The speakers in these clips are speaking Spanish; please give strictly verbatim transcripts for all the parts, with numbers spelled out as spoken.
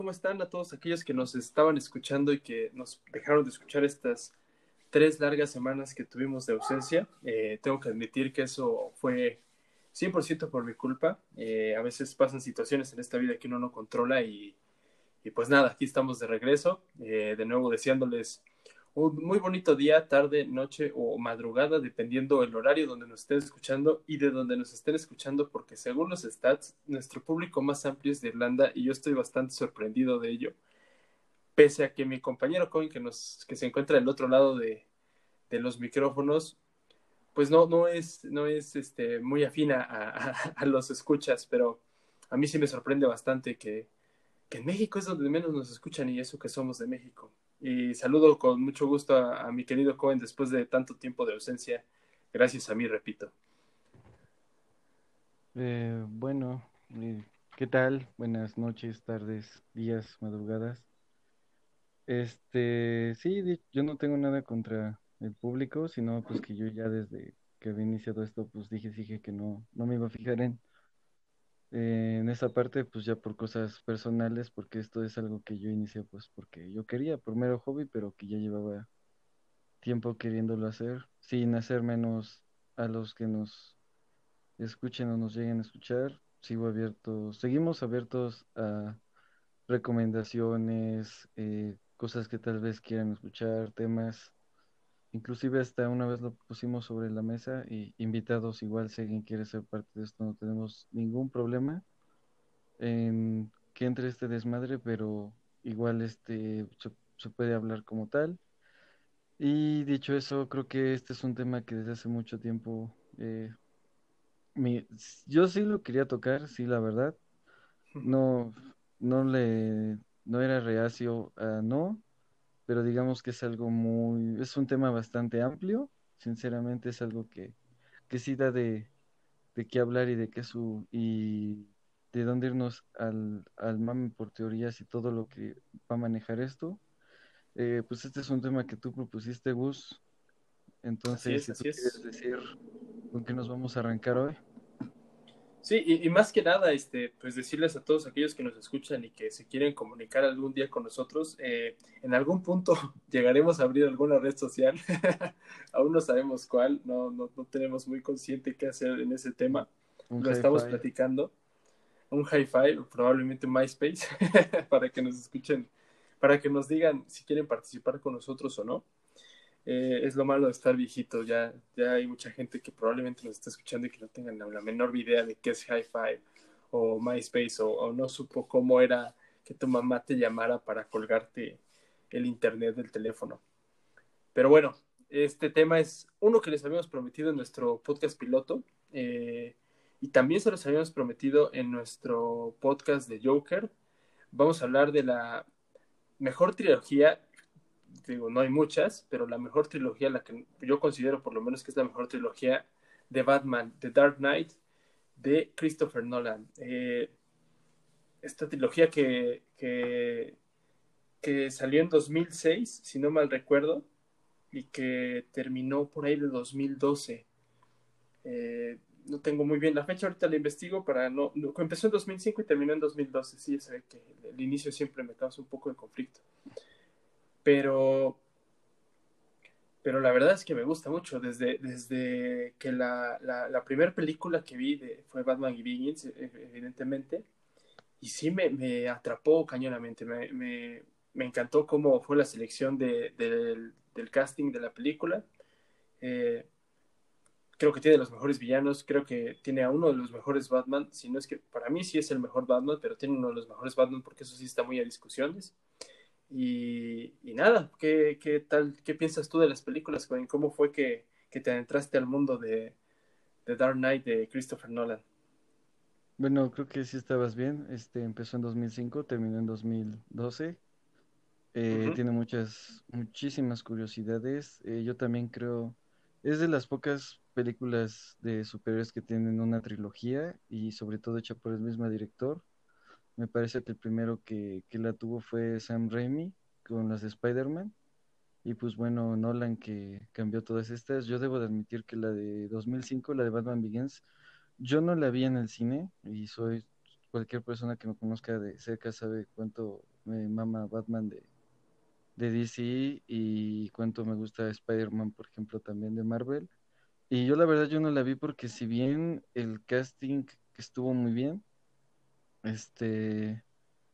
¿Cómo están a todos aquellos que nos estaban escuchando y que nos dejaron de escuchar estas tres largas semanas que tuvimos de ausencia? Eh, tengo que admitir que eso fue cien por ciento por mi culpa. Eh, a veces pasan situaciones en esta vida que uno no controla y, y pues nada, aquí estamos de regreso, eh, de nuevo deseándoles un muy bonito día, tarde, noche o madrugada, dependiendo el horario donde nos estén escuchando y de donde nos estén escuchando, porque según los stats, nuestro público más amplio es de Irlanda y yo estoy bastante sorprendido de ello, pese a que mi compañero Coin, que, nos, que se encuentra del otro lado de, de los micrófonos, pues no, no es, no es este, muy afina a, a, a los escuchas, pero a mí sí me sorprende bastante que, que en México es donde menos nos escuchan y eso que somos de México. Y saludo con mucho gusto a, a mi querido Cohen después de tanto tiempo de ausencia. Gracias a mí, repito. Eh, bueno, eh, ¿qué tal? Buenas noches, tardes, días, madrugadas. Este, sí, di- yo no tengo nada contra el público, sino pues que yo ya desde que había iniciado esto, pues dije, dije que no, no me iba a fijar en, eh, en esa parte, pues ya por cosas personales, porque esto es algo que yo inicié pues porque yo quería, por mero hobby, pero que ya llevaba tiempo queriéndolo hacer, sin hacer menos a los que nos escuchen o nos lleguen a escuchar. Sigo abierto, seguimos abiertos a recomendaciones, eh, cosas que tal vez quieran escuchar, temas. Inclusive hasta una vez lo pusimos sobre la mesa y invitados igual, si alguien quiere ser parte de esto, no tenemos ningún problema en que entre este desmadre, pero igual este se, se puede hablar como tal. Y dicho eso, creo que este es un tema que desde hace mucho tiempo eh, mi- yo sí lo quería tocar, sí, la verdad. No, no le, no era reacio a no, pero digamos que es algo muy, es un tema bastante amplio. Sinceramente es algo que, que sí da de, de qué hablar y de qué su, y de dónde irnos al, al mame por teorías y todo lo que va a manejar esto. Eh, pues este es un tema que tú propusiste, Gus. Así Entonces, es, si tú así quieres es. decir con qué nos vamos a arrancar hoy. Sí, y, y más que nada, este, pues decirles a todos aquellos que nos escuchan y que se quieren comunicar algún día con nosotros, eh, en algún punto llegaremos a abrir alguna red social. Aún no sabemos cuál, no, no, no tenemos muy consciente qué hacer en ese Un, tema. un Lo estamos hi-fi. platicando. Un hi-fi, probablemente MySpace, para que nos escuchen, para que nos digan si quieren participar con nosotros o no. Eh, es lo malo de estar viejito, ya, ya hay mucha gente que probablemente nos está escuchando y que no tengan la, la menor idea de qué es hi-fi o MySpace o, o no supo cómo era que tu mamá te llamara para colgarte el internet del teléfono. Pero bueno, este tema es uno que les habíamos prometido en nuestro podcast piloto, eh, y también se los habíamos prometido en nuestro podcast de Joker. Vamos a hablar de la mejor trilogía. Digo, no hay muchas, pero la mejor trilogía, la que yo considero por lo menos que es la mejor trilogía de Batman, The Dark Knight, de Christopher Nolan. Eh, esta trilogía que, que, que salió en dos mil seis, si no mal recuerdo, y que terminó por ahí de dos mil doce. Eh, no tengo muy bien la fecha, ahorita la investigo para no, no. Empezó en dos mil cinco y terminó en dos mil doce. Sí, ya sé que el, el inicio siempre me causa un poco de conflicto. Pero, pero la verdad es que me gusta mucho. Desde, desde que la, la, la primera película que vi de, fue Batman y Begins, evidentemente, y sí me, me atrapó cañonamente. Me, me, me, encantó cómo fue la selección de, de, del, del casting de la película. Eh, Creo que tiene los mejores villanos, creo que tiene a uno de los mejores Batman, si no es que para mí sí es el mejor Batman, pero tiene uno de los mejores Batman porque eso sí está muy a discusiones. Y, y nada, ¿qué, ¿qué, tal, qué piensas tú de las películas, Gwen? ¿Cómo fue que, que te adentraste al mundo de, de Dark Knight de Christopher Nolan? Bueno, creo que sí estabas bien. Este empezó en dos mil cinco, terminó en dos mil doce. Uh Eh, -huh. tiene muchas, muchísimas curiosidades. Eh, yo también creo, es de las pocas películas de superhéroes que tienen una trilogía y sobre todo hecha por el mismo director. Me parece que el primero que, que la tuvo fue Sam Raimi con las de Spider-Man. Y pues bueno, Nolan que cambió todas estas. Yo debo de admitir que la de dos mil cinco, la de Batman Begins, yo no la vi en el cine y soy, cualquier persona que me conozca de cerca sabe cuánto Batman de, de D C y cuánto me gusta Spider-Man, por ejemplo, también de Marvel. Y yo la verdad yo no la vi porque si bien el casting estuvo muy bien, este,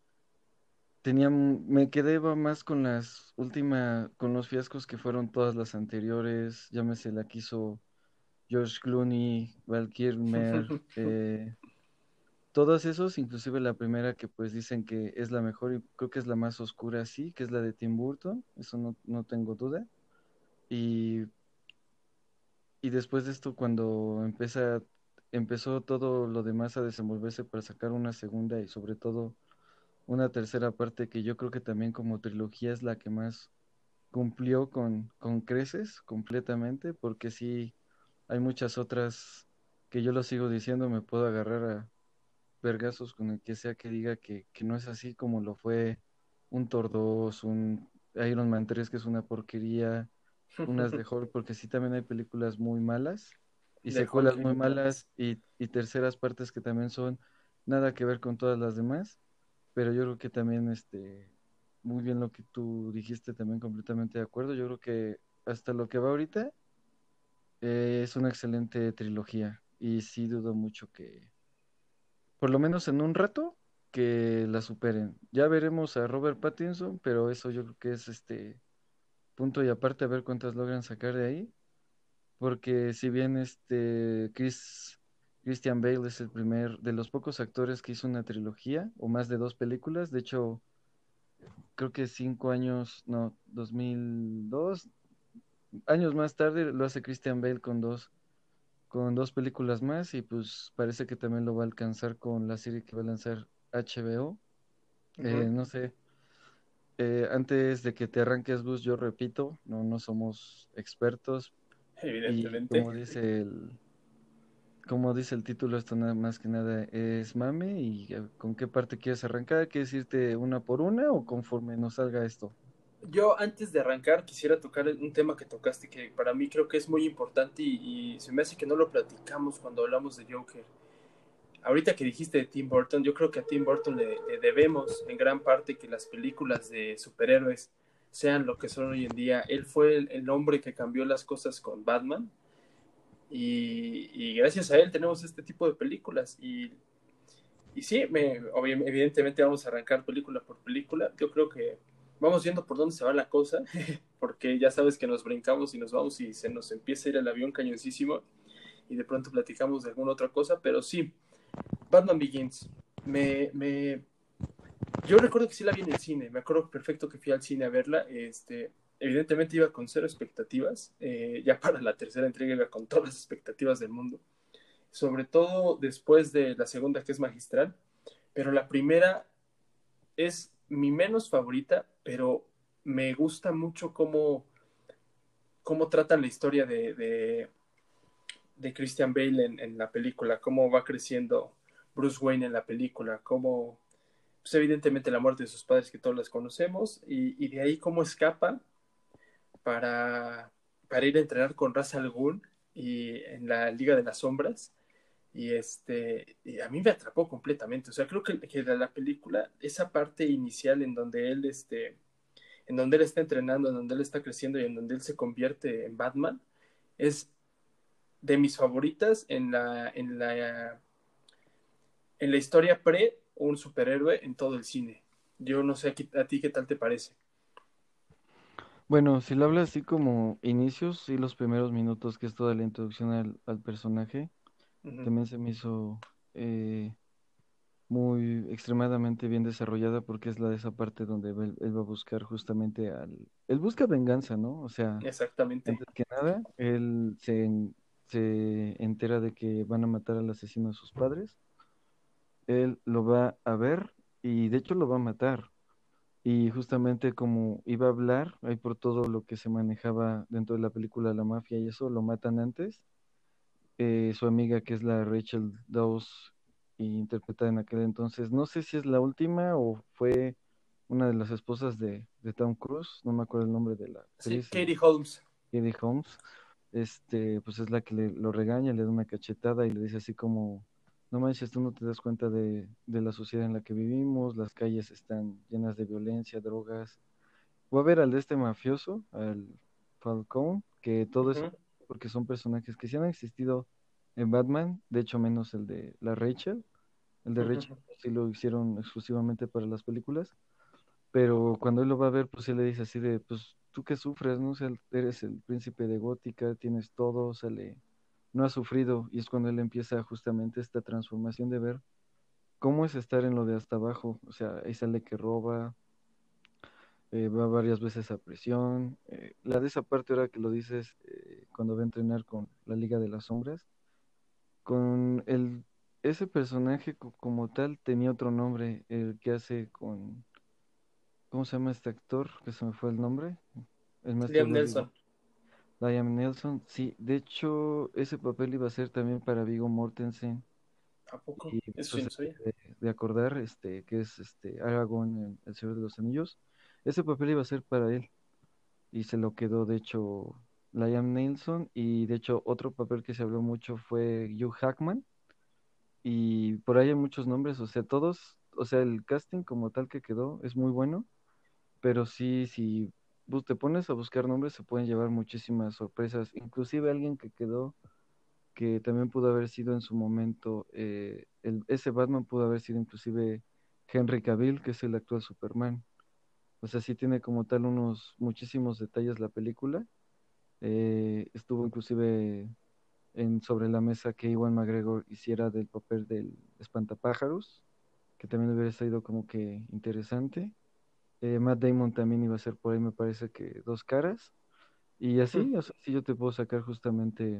tenía, m- me quedé va más con las últimas, con los fiascos que fueron todas las anteriores, llámese la que hizo George Clooney, Val Kilmer, eh, todos esos, inclusive la primera que pues dicen que es la mejor y creo que es la más oscura, sí, que es la de Tim Burton, eso no, no tengo duda. Y, y después de esto, cuando empieza, empezó todo lo demás a desenvolverse para sacar una segunda y sobre todo una tercera parte que yo creo que también como trilogía es la que más cumplió con, con creces completamente, porque sí, hay muchas otras que yo lo sigo diciendo, me puedo agarrar a vergazos con el que sea que diga que, que no es así como lo fue un Thor dos, un Iron Man tres que es una porquería, unas de Hulk, porque sí también hay películas muy malas y De Hulk. secuelas muy malas y, y terceras partes que también son nada que ver con todas las demás, pero yo creo que también este muy bien lo que tú dijiste, también completamente de acuerdo. Yo creo que hasta lo que va ahorita eh, es una excelente trilogía y sí dudo mucho que, por lo menos en un rato, que la superen. Ya veremos a Robert Pattinson, pero eso yo creo que es este punto y aparte a ver cuántas logran sacar de ahí, porque si bien este Chris Christian Bale es el primer de los pocos actores que hizo una trilogía o más de dos películas, de hecho creo que cinco años, no, dos mil dos años más tarde lo hace Christian Bale con dos, con dos películas más y pues parece que también lo va a alcanzar con la serie que va a lanzar H B O. Eh, Ujú. no sé, eh, antes de que te arranques, Bus, yo repito, no, no somos expertos y Evidentemente. como dice el, como dice el título, esto nada más que nada es mame y eh, ¿con qué parte quieres arrancar? ¿Quieres irte una por una o conforme nos salga esto? Yo antes de arrancar quisiera tocar un tema que tocaste que para mí creo que es muy importante y, y se me hace que no lo platicamos cuando hablamos de Joker. Ahorita que dijiste de Tim Burton, yo creo que a Tim Burton le, le debemos en gran parte que las películas de superhéroes sean lo que son hoy en día. Él fue el, el hombre que cambió las cosas con Batman y, y gracias a él tenemos este tipo de películas. Y, y sí, me, evidentemente vamos a arrancar película por película. Yo creo que vamos viendo por dónde se va la cosa, porque ya sabes que nos brincamos y nos vamos y se nos empieza a ir el avión cañoncísimo y de pronto platicamos de alguna otra cosa, pero sí, Batman Begins. Me, me, yo recuerdo que sí la vi en el cine, me acuerdo perfecto que fui al cine a verla. Este, evidentemente iba con cero expectativas, eh, ya para la tercera entrega iba con todas las expectativas del mundo, sobre todo después de la segunda que es magistral, pero la primera es mi menos favorita, pero me gusta mucho cómo, cómo tratan la historia de, de, de Christian Bale en, en, la película, cómo va creciendo Bruce Wayne en la película, cómo, pues evidentemente la muerte de sus padres que todos las conocemos, y, y de ahí cómo escapa para, para ir a entrenar con Ra's al Ghul y en la Liga de las Sombras. Y este, y a mí me atrapó completamente. O sea, creo que, que de la película, esa parte inicial en donde él, este, en donde él está entrenando, en donde él está creciendo y en donde él se convierte en Batman, es de mis favoritas en la, en la, en la historia pre un superhéroe en todo el cine. Yo no sé a, a ti qué tal te parece. Bueno, si lo hablas así como inicios, sí, los primeros minutos, que es toda la introducción al, al personaje, Uh -huh. también se me hizo eh, muy extremadamente bien desarrollada porque es la de esa parte donde él, él va a buscar justamente al... Él busca venganza, ¿no? O sea, Exactamente. antes que nada, él se, en- se entera de que van a matar al asesino de sus padres, él lo va a ver y de hecho lo va a matar. Y justamente como iba a hablar, ahí por todo lo que se manejaba dentro de la película La Mafia y eso, lo matan antes. Eh, su amiga, que es la Rachel Dawes, interpretada en aquel entonces, no sé si es la última o fue una de las esposas de, de Tom Cruise, no me acuerdo el nombre de la Sí, actriz, eh, Katie Holmes. Katie Holmes, este, pues es la que le, lo regaña, le da una cachetada y le dice así como, no manches, tú no te das cuenta de, de la sociedad en la que vivimos, las calles están llenas de violencia, drogas. Voy a ver al de este mafioso, al Falcone, que todo eso, Ujú, porque son personajes que sí han existido en Batman, de hecho menos el de la Rachel. El de Rachel ujú. sí lo hicieron exclusivamente para las películas, pero cuando él lo va a ver, pues él le dice así de, pues tú que sufres, ¿no? O sea, eres el príncipe de Gótica, tienes todo, o sea, le- no has sufrido, y es cuando él empieza justamente esta transformación de ver cómo es estar en lo de hasta abajo, o sea, ahí sale que roba, eh, va varias veces a prisión, eh, la de esa parte ahora que lo dices, eh, cuando va a entrenar con la Liga de las Sombras, con el, ese personaje co- como tal tenía otro nombre, el que hace con, ¿cómo se llama este actor? Que se me fue el nombre, el maestro Liam de Obi-Wan. Nelson. Liam Nelson, sí, de hecho ese papel iba a ser también para Viggo Mortensen ¿A poco? y Eso sí pues no sabía. de, de acordar, este, que es este Aragorn en El Señor de los Anillos, ese papel iba a ser para él y se lo quedó de hecho Liam Neeson y de hecho otro papel que se habló mucho fue Hugh Jackman y por ahí hay muchos nombres, o sea, todos, o sea, el casting como tal que quedó es muy bueno, pero sí, si bus- te pones a buscar nombres se pueden llevar muchísimas sorpresas, inclusive alguien que quedó que también pudo haber sido en su momento, eh, el, ese Batman pudo haber sido inclusive Henry Cavill, que es el actual Superman. O sea, sí tiene como tal unos muchísimos detalles la película. Eh, estuvo inclusive en sobre la mesa que Ewan McGregor hiciera del papel del espantapájaros, que también hubiera sido como que interesante. Eh, Matt Damon también iba a ser por ahí, me parece que dos caras. Y Ujú. así, o sea, sí yo te puedo sacar justamente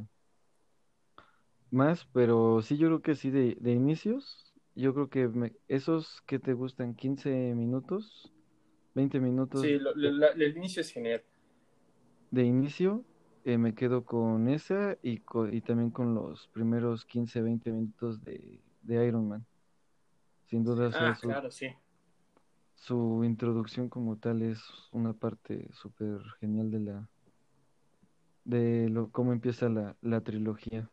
más, pero sí, yo creo que sí, de, de inicios, yo creo que me- esos que te gustan quince minutos, veinte minutos Sí, lo- lo- de, la- el inicio es genial. de inicio, eh, me quedo con esa y, co- y también con los primeros quince veinte minutos de, de Iron Man. Sin duda, o sea, Ah, su, claro, sí. su introducción como tal es una parte súper genial de la, de lo, cómo empieza la, la trilogía.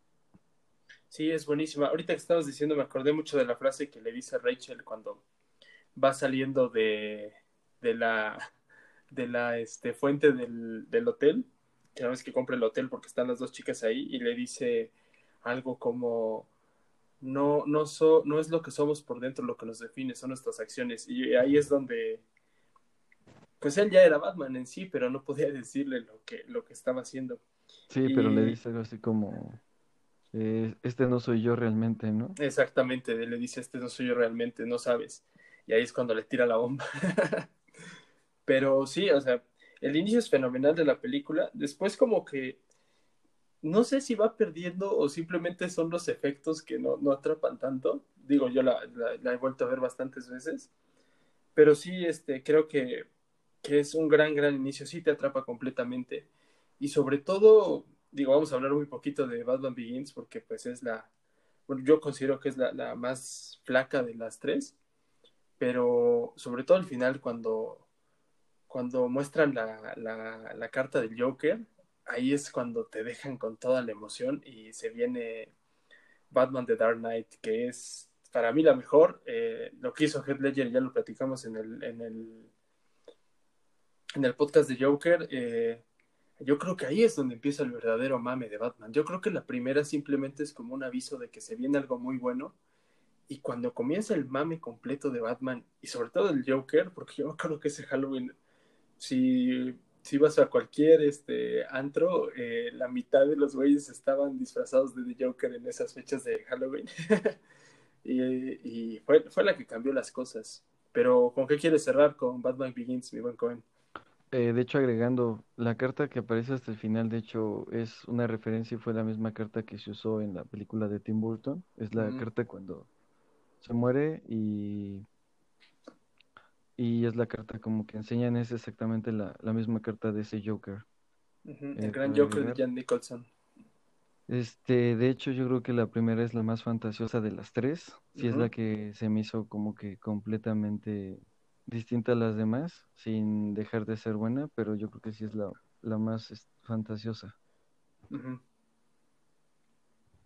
Sí, es buenísima. Ahorita que estabas diciendo, me acordé mucho de la frase que le dice Rachel cuando va saliendo de, de la, de la este, fuente del, del hotel, que no es que compre el hotel porque están las dos chicas ahí, y le dice algo como, no, no, so, no es lo que somos por dentro lo que nos define, son nuestras acciones. Y ahí es donde, pues él ya era Batman en sí, pero no podía decirle lo que, lo que estaba haciendo. Sí, pero le Y dice algo así como, eh, este no soy yo realmente, ¿no? exactamente, le dice, este no soy yo realmente, no sabes. Y ahí es cuando le tira la bomba. Pero sí, o sea, el inicio es fenomenal de la película. Después como que no sé si va perdiendo o simplemente son los efectos que no, no atrapan tanto. Digo, yo la, la, la he vuelto a ver bastantes veces. Pero sí, este, creo que, que es un gran, gran inicio. Sí te atrapa completamente. Y sobre todo, digo, vamos a hablar muy poquito de Batman Begins porque pues es la, bueno, yo considero que es la, la más flaca de las tres. Pero sobre todo al final cuando cuando muestran la, la, la carta del Joker, ahí es cuando te dejan con toda la emoción y se viene Batman The Dark Knight, que es para mí la mejor. Eh, lo que hizo Heath Ledger ya lo platicamos en el, en el, en el podcast de Joker. Eh, yo creo que ahí es donde empieza el verdadero mame de Batman. Yo creo que la primera simplemente es como un aviso de que se viene algo muy bueno. Y cuando comienza el mame completo de Batman, y sobre todo el Joker, porque yo creo que ese Halloween si, si vas a cualquier este, antro, eh, la mitad de los güeyes estaban disfrazados de The Joker en esas fechas de Halloween. y y fue, fue la que cambió las cosas. Pero, ¿con qué quieres cerrar con Batman Begins, mi buen Cohen? Eh, de hecho, agregando, la carta que aparece hasta el final, de hecho, es una referencia y fue la misma carta que se usó en la película de Tim Burton. Es la Mm, carta cuando se muere y, y es la carta como que enseñan, es exactamente la, la misma carta de ese Joker. ujú, el Eh, gran para Joker de agregar, Jan Nicholson. este, de hecho, yo creo que la primera es la más fantasiosa de las tres. Sí es la Ujú. que se me hizo como que completamente distinta a las demás, sin dejar de ser buena, pero yo creo que sí es la, la más es, fantasiosa. Ujú.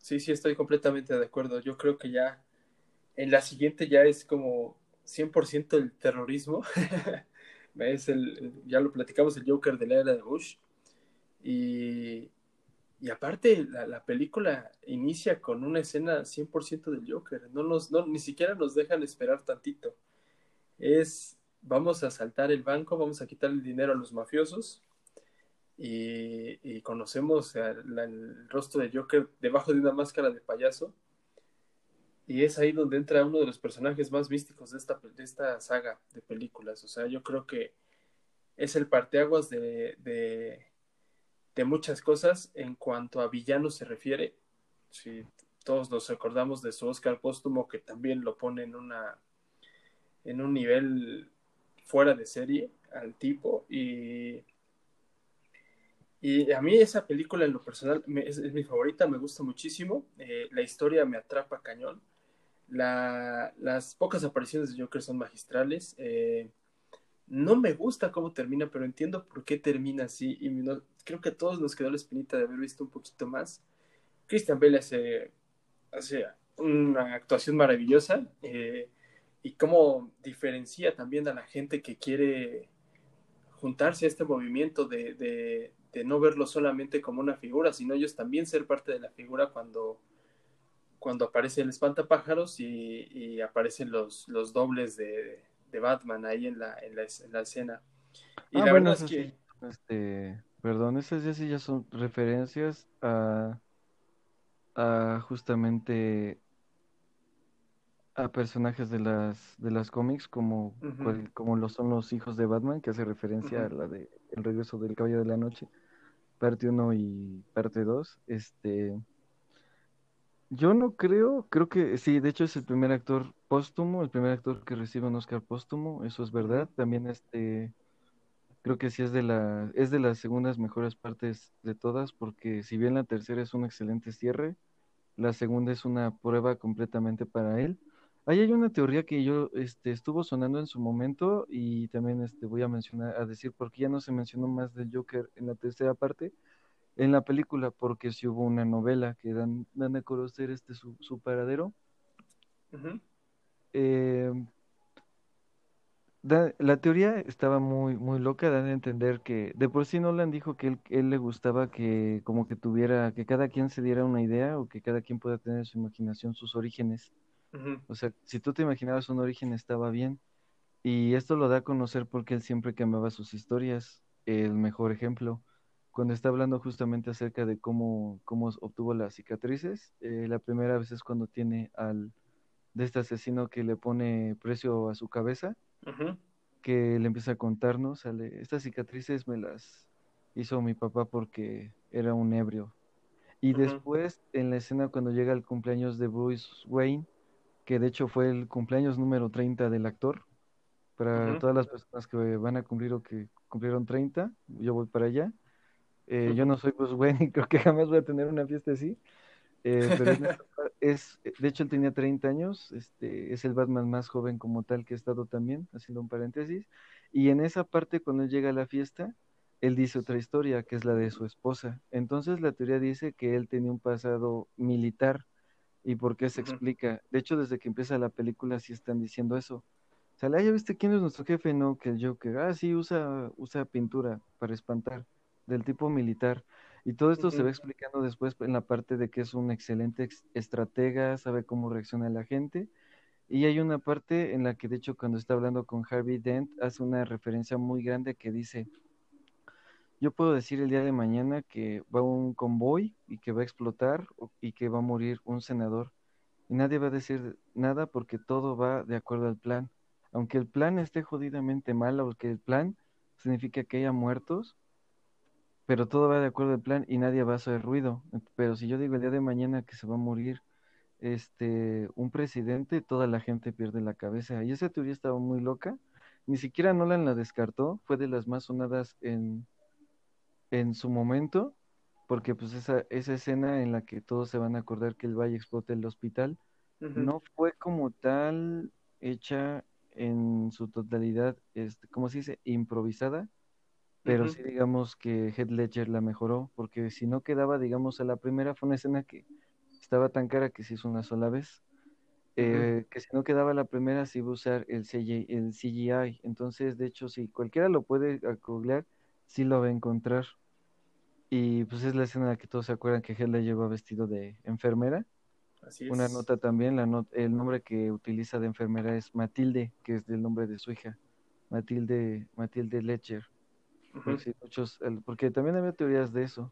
sí, sí, estoy completamente de acuerdo. Yo creo que ya en la siguiente ya es como cien por ciento el terrorismo. Es el, ya lo platicamos, el Joker de la era de Bush. Y, y aparte, la, la, película inicia con una escena cien por ciento del Joker. No nos, no, ni siquiera nos dejan esperar tantito. Es, vamos a asaltar el banco, vamos a quitar el dinero a los mafiosos. Y, y conocemos el, el rostro de Joker debajo de una máscara de payaso. Y es ahí donde entra uno de los personajes más místicos de esta, de esta saga de películas. O sea, yo creo que es el parteaguas de, de, de muchas cosas en cuanto a villanos se refiere. Si todos nos acordamos de su Oscar póstumo, que también lo pone en, una, en un nivel fuera de serie al tipo. Y, y a mí esa película en lo personal me, es, es, mi favorita, me gusta muchísimo. Eh, la historia me atrapa cañón. La, las pocas apariciones de Joker son magistrales. Eh, no me gusta cómo termina, pero entiendo por qué termina así. Y no, creo que a todos nos quedó la espinita de haber visto un poquito más. Christian Bale hace, hace una actuación maravillosa. Eh, y cómo diferencia también a la gente que quiere juntarse a este movimiento de, de, de no verlo solamente como una figura, sino ellos también ser parte de la figura cuando cuando aparece el espantapájaros y, y aparecen los, los dobles de, de Batman ahí en la, en la, en la escena. Y Ah, la bueno, verdad es eso sí, que... este, perdón, esas ya sí ya son referencias a, a justamente a personajes de las de las cómics como Uh-huh, cual- como lo son los hijos de Batman, que hace referencia uh-huh, a la de El regreso del Caballero de la Noche, parte uno y parte dos. Este, yo no creo, creo que sí, de hecho es el primer actor póstumo, el primer actor que recibe un Oscar póstumo, eso es uh-huh, verdad. También este creo que sí es de la, es de las segundas mejores partes de todas, porque si bien la tercera es un excelente cierre, la segunda es una prueba completamente para él. Ahí hay una teoría que yo este, estuvo sonando en su momento y también este, voy a mencionar, a decir por qué ya no se mencionó más del Joker en la tercera parte, en la película, porque sí hubo una novela que dan, dan a conocer este su, su paradero. uh-huh, Eh, da- la teoría estaba muy, muy loca, dan a entender que de por sí Nolan dijo que él, él le gustaba que como que tuviera, que cada quien se diera una idea o que cada quien pueda tener en su imaginación sus orígenes. uh-huh, O sea, si tú te imaginabas un origen estaba bien. Y esto lo da a conocer porque él siempre cambiaba sus historias. El mejor ejemplo, cuando está hablando justamente acerca de cómo, cómo obtuvo las cicatrices, eh, la primera vez es cuando tiene al de este asesino que le pone precio a su cabeza, uh-huh, que le empieza a contarnos, sale, estas cicatrices me las hizo mi papá porque era un ebrio. Y uh-huh, después, en la escena cuando llega el cumpleaños de Bruce Wayne, que de hecho fue el cumpleaños número treinta del actor, para uh-huh, todas las personas que van a cumplir o que cumplieron treinta, yo voy para allá. Eh, yo uh-huh. no soy Bruce Wayne y creo que jamás voy a tener una fiesta así, eh, pero en esta pa- es, eh, de hecho él tenía treinta años, este, es el Batman más joven como tal que he estado también, haciendo un paréntesis, y en esa parte cuando él llega a la fiesta, él dice otra historia, que es la de su esposa. Entonces la teoría dice que él tenía un pasado militar. ¿Y por qué se Uh-huh. explica? De hecho, desde que empieza la película sí están diciendo eso. Sale, ah, ¿ya viste quién es nuestro jefe? No, que el Joker. Ah, sí, usa, usa pintura para espantar, del tipo militar. Y todo esto se Uh-huh. va explicando después en la parte de que es un excelente ex- estratega, sabe cómo reacciona la gente. Y hay una parte en la que, de hecho, cuando está hablando con Harvey Dent, hace una referencia muy grande que dice, yo puedo decir el día de mañana que va un convoy y que va a explotar o- y que va a morir un senador. Y nadie va a decir nada porque todo va de acuerdo al plan. Aunque el plan esté jodidamente mal, aunque el plan significa que haya muertos, pero todo va de acuerdo al plan y nadie va a hacer ruido. Pero si yo digo el día de mañana que se va a morir este un presidente, toda la gente pierde la cabeza. Y esa teoría estaba muy loca. Ni siquiera Nolan la descartó, fue de las más sonadas en, en su momento, porque pues esa, esa escena en la que todos se van a acordar que el Valle explota el hospital Uh-huh. no fue como tal hecha en su totalidad, este, ¿cómo se dice? Improvisada, pero Uh-huh. sí digamos que Heath Ledger la mejoró, porque si no quedaba, digamos, a la primera fue una escena que estaba tan cara que se hizo una sola vez. Ujú. Eh, que si no quedaba la primera, se iba a usar el C G, el C G I. Entonces, de hecho, si cualquiera lo puede ah, googlear, sí lo va a encontrar. Y pues es la escena en la que todos se acuerdan que Heath Ledger va vestido de enfermera. Así Una es. nota también, la not- el nombre que utiliza de enfermera es Matilde, que es del nombre de su hija, Matilde, Matilde Ledger. Ujú. Porque, sí, muchos, el- porque también había teorías de eso.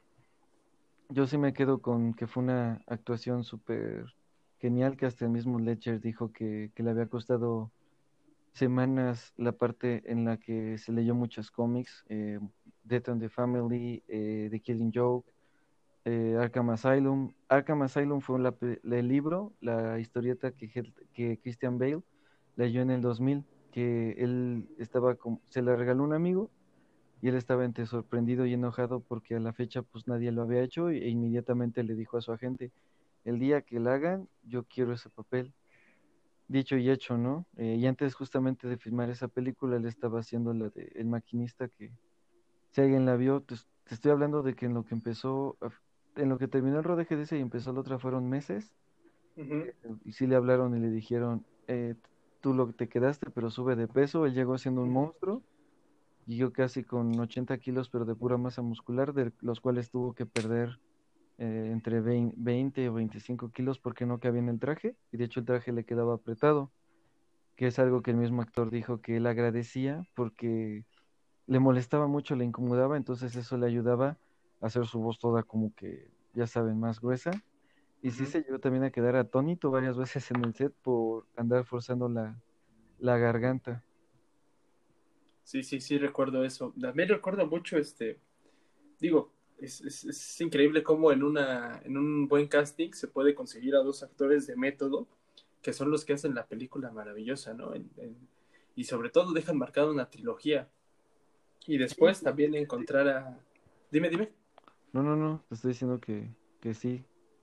Yo sí me quedo con que fue una actuación súper genial, que hasta el mismo Ledger dijo que, que le había costado semanas la parte en la que se leyó muchos cómics, eh, Death on the Family, eh, The Killing Joke, eh, Arkham Asylum. Arkham Asylum fue la pe- la- el libro, la historieta que, Heath- que Christian Bale leyó en el dos mil, que él estaba como, se la regaló un amigo y él estaba entre sorprendido y enojado porque a la fecha pues nadie lo había hecho e inmediatamente le dijo a su agente, el día que la hagan, yo quiero ese papel. Dicho y hecho, ¿no? Eh, y antes justamente de filmar esa película, él estaba haciendo la de El Maquinista, que si alguien la vio, te, te estoy hablando de que en lo que empezó, a- en lo que terminó el rodaje de ese y empezó la otra fueron meses, Ujú. eh, y sí le hablaron y le dijeron, eh, tú lo que te quedaste, pero sube de peso, él llegó siendo un Ujú. monstruo, y yo casi con ochenta kilos, pero de pura masa muscular, de los cuales tuvo que perder eh, entre veinte veinte o veinticinco kilos porque no cabía en el traje, y de hecho el traje le quedaba apretado, que es algo que el mismo actor dijo que él agradecía porque le molestaba mucho, le incomodaba, entonces eso le ayudaba a hacer su voz toda como que, ya saben, más gruesa. Y sí Ujú. se llegó también a quedar atónito varias veces en el set por andar forzando la, la garganta. Sí, sí, sí, recuerdo eso. También recuerdo mucho, este, digo, es, es, es increíble cómo en una, en un buen casting se puede conseguir a dos actores de método, que son los que hacen la película maravillosa, ¿no? En- en- y sobre todo dejan marcada una trilogía. Y Sí, después también encontrar a... Dime, dime. no, no, no, te estoy diciendo que, que sí.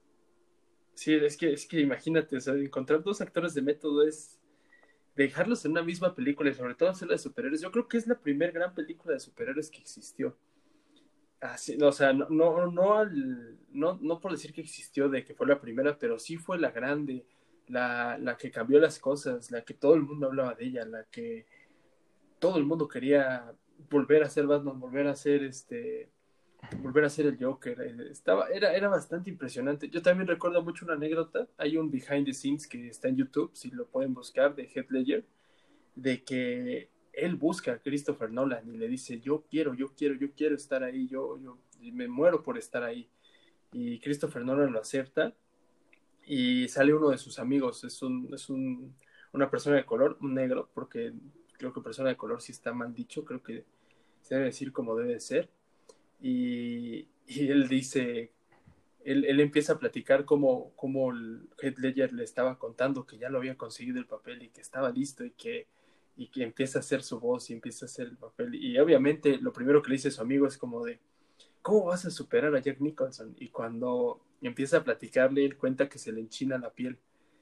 Sí, es que, es que imagínate, o sea, encontrar dos actores de método es dejarlos en una misma película y sobre todo hacerla de superhéroes. Yo creo que es la primera gran película de superhéroes que existió. Así, o sea, no, no, no, al- no, no por decir que existió de que fue la primera, pero sí fue la grande, la, la que cambió las cosas, la que todo el mundo hablaba de ella, la que todo el mundo quería volver a ser Batman, volver a ser este, volver a ser el Joker. Eh, Estaba, era, era bastante impresionante. Yo también recuerdo mucho una anécdota. Hay un behind the scenes que está en YouTube, si lo pueden buscar, de Heath Ledger, de que él busca a Christopher Nolan y le dice, yo quiero, yo quiero, yo quiero estar ahí, yo, yo me muero por estar ahí. Y Christopher Nolan lo acepta y sale uno de sus amigos, es, un, es un, una persona de color, un negro, porque creo que persona de color sí está mal dicho, creo que se debe decir como debe ser. Y, y él dice, él, él, empieza a platicar cómo, cómo el Heath Ledger le estaba contando que ya lo había conseguido el papel y que estaba listo y que, y que empieza a hacer su voz y empieza a hacer el papel. Y obviamente lo primero que le dice su amigo es como de, ¿cómo vas a superar a Jack Nicholson? Y cuando empieza a platicarle, él cuenta que se le enchina la piel.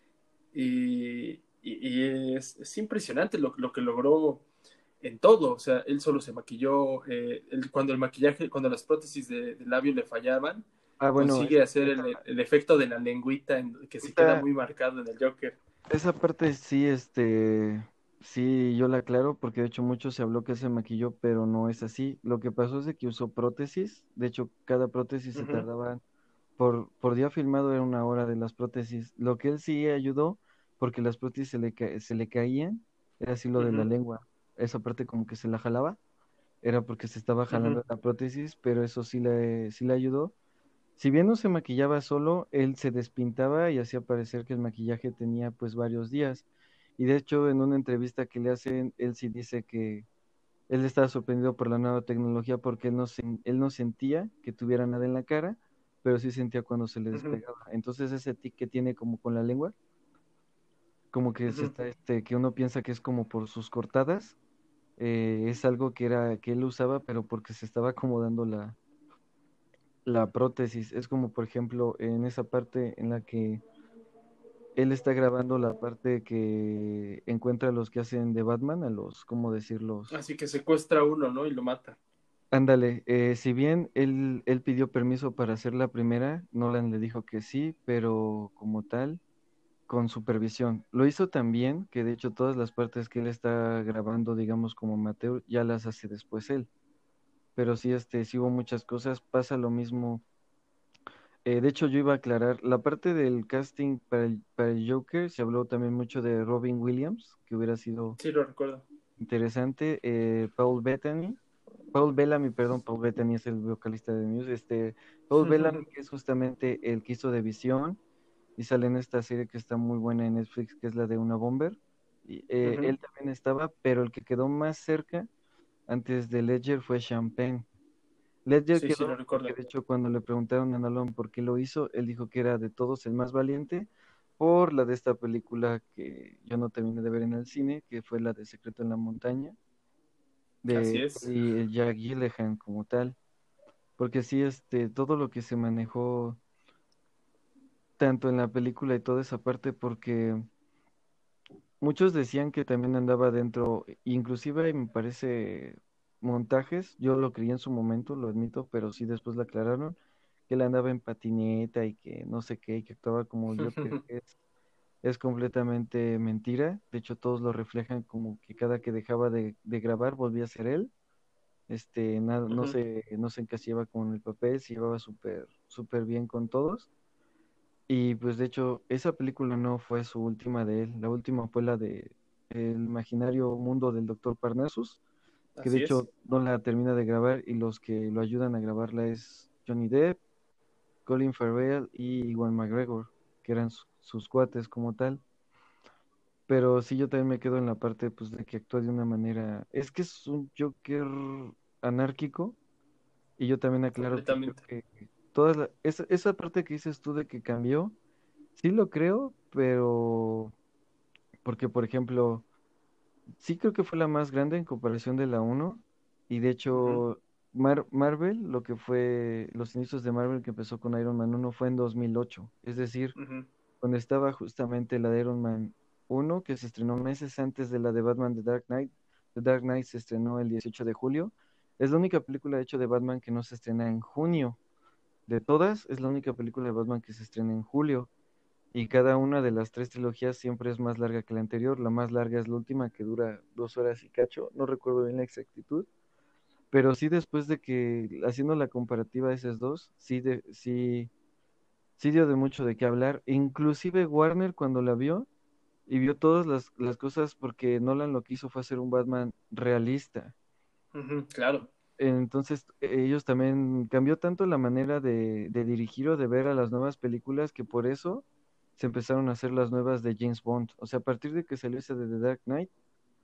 Y, y, y es, es, impresionante lo, lo, que logró en todo. O sea, él solo se maquilló. Eh, él, cuando el maquillaje, cuando las prótesis de, de labio le fallaban, Ah, bueno, consigue esa, hacer el, el efecto de la lengüita en, que se queda esa, muy marcado en el Joker. esa parte sí, este, sí, yo la aclaro porque de hecho mucho se habló que se maquilló, pero no es así. Lo que pasó es de que usó prótesis, de hecho cada prótesis Uh se -huh, tardaba, por, por día filmado era una hora de las prótesis. Lo que él sí ayudó, porque las prótesis se le, ca- se le caían, era así lo uh de la -huh, lengua. Esa parte como que se la jalaba, era porque se estaba uh -huh. jalando la prótesis, pero eso sí le, sí le ayudó. Si bien no se maquillaba solo, él se despintaba y hacía parecer que el maquillaje tenía pues varios días. Y de hecho, en una entrevista que le hacen, él sí dice que él estaba sorprendido por la nueva tecnología porque él no, sen- él no sentía que tuviera nada en la cara, pero sí sentía cuando se le Uh -huh, despegaba. Entonces ese tic que tiene como con la lengua, como que uh se -huh. está, este, que uno piensa que es como por sus cortadas, eh, es algo que era, que él usaba, pero porque se estaba acomodando la, la prótesis. Es como, por ejemplo, en esa parte en la que él está grabando la parte que encuentra a los que hacen de Batman, a los, ¿cómo decirlos? Así que secuestra a uno, ¿no? Y lo mata. Ándale, eh, si bien él, él pidió permiso para hacer la primera, Nolan le dijo que sí, pero como tal, con supervisión. Lo hizo tan bien que de hecho todas las partes que él está grabando, digamos como amateur, ya las hace después él. Pero sí, este, sí hubo muchas cosas, pasa lo mismo. Eh, de hecho, yo iba a aclarar, la parte del casting para el, para el Joker, se habló también mucho de Robin Williams, que hubiera sido Sí, lo recuerdo. interesante. eh, Paul Bettany, Paul Bellamy, perdón, Paul Bettany es el vocalista de Muse. Este, Paul Bellamy, que es justamente el que hizo de Visión, y sale en esta serie que está muy buena en Netflix, que es la de Una Bomber. Y, eh, Ujú. él también estaba, pero el que quedó más cerca antes de Ledger fue Champagne. Ledger Sí, sí, lo quedó porque recuerdo. de hecho cuando le preguntaron a Nolan por qué lo hizo, él dijo que era de todos el más valiente por la de esta película que yo no terminé de ver en el cine, que fue la de Secreto en la Montaña, Así de es. y el Jack Gyllenhaal como tal, porque sí, este, todo lo que se manejó tanto en la película y toda esa parte, porque muchos decían que también andaba dentro, inclusive me parece montajes, yo lo creí en su momento, lo admito, pero sí después lo aclararon, que él andaba en patineta y que no sé qué, y que actuaba como el Joker, que es, es completamente mentira. De hecho, todos lo reflejan como que cada que dejaba de, de grabar volvía a ser él. Este, nada, no Ujú. se, no se encasillaba con el papel, se llevaba súper, súper bien con todos. Y pues de hecho, esa película no fue su última de él. La última fue la de El imaginario mundo del doctor Parnassus, que de Así es. hecho no la termina de grabar y los que lo ayudan a grabarla es Johnny Depp, Colin Farrell y Iwan McGregor, que eran su- sus cuates como tal. Pero sí, yo también me quedo en la parte pues de que actúa de una manera. Es que es un Joker anárquico y yo también aclaro que creo Completamente. que toda la- esa, esa parte que dices tú de que cambió, sí lo creo, pero porque por ejemplo, sí creo que fue la más grande en comparación de la uno y de Ujú. hecho Mar- Marvel, lo que fue los inicios de Marvel que empezó con Iron Man uno fue en dos mil ocho, es decir, Ujú. cuando estaba justamente la de Iron Man uno que se estrenó meses antes de la de Batman The Dark Knight. The Dark Knight se estrenó el dieciocho de julio. Es la única película de hecho de Batman que no se estrena en junio. De todas, es la única película de Batman que se estrena en julio. Y cada una de las tres trilogías siempre es más larga que la anterior. La más larga es la última, que dura dos horas y cacho. No recuerdo bien la exactitud. Pero sí, después de que, haciendo la comparativa de esas dos, sí, de, sí, sí dio de mucho de qué hablar. Inclusive Warner cuando la vio y vio todas las, las cosas, porque Nolan lo que hizo fue hacer un Batman realista. Ujú. Claro. Entonces, e- ellos también cambió tanto la manera de, de dirigir o de ver a las nuevas películas que por eso se empezaron a hacer las nuevas de James Bond. O sea, a partir de que salió esa de The Dark Knight,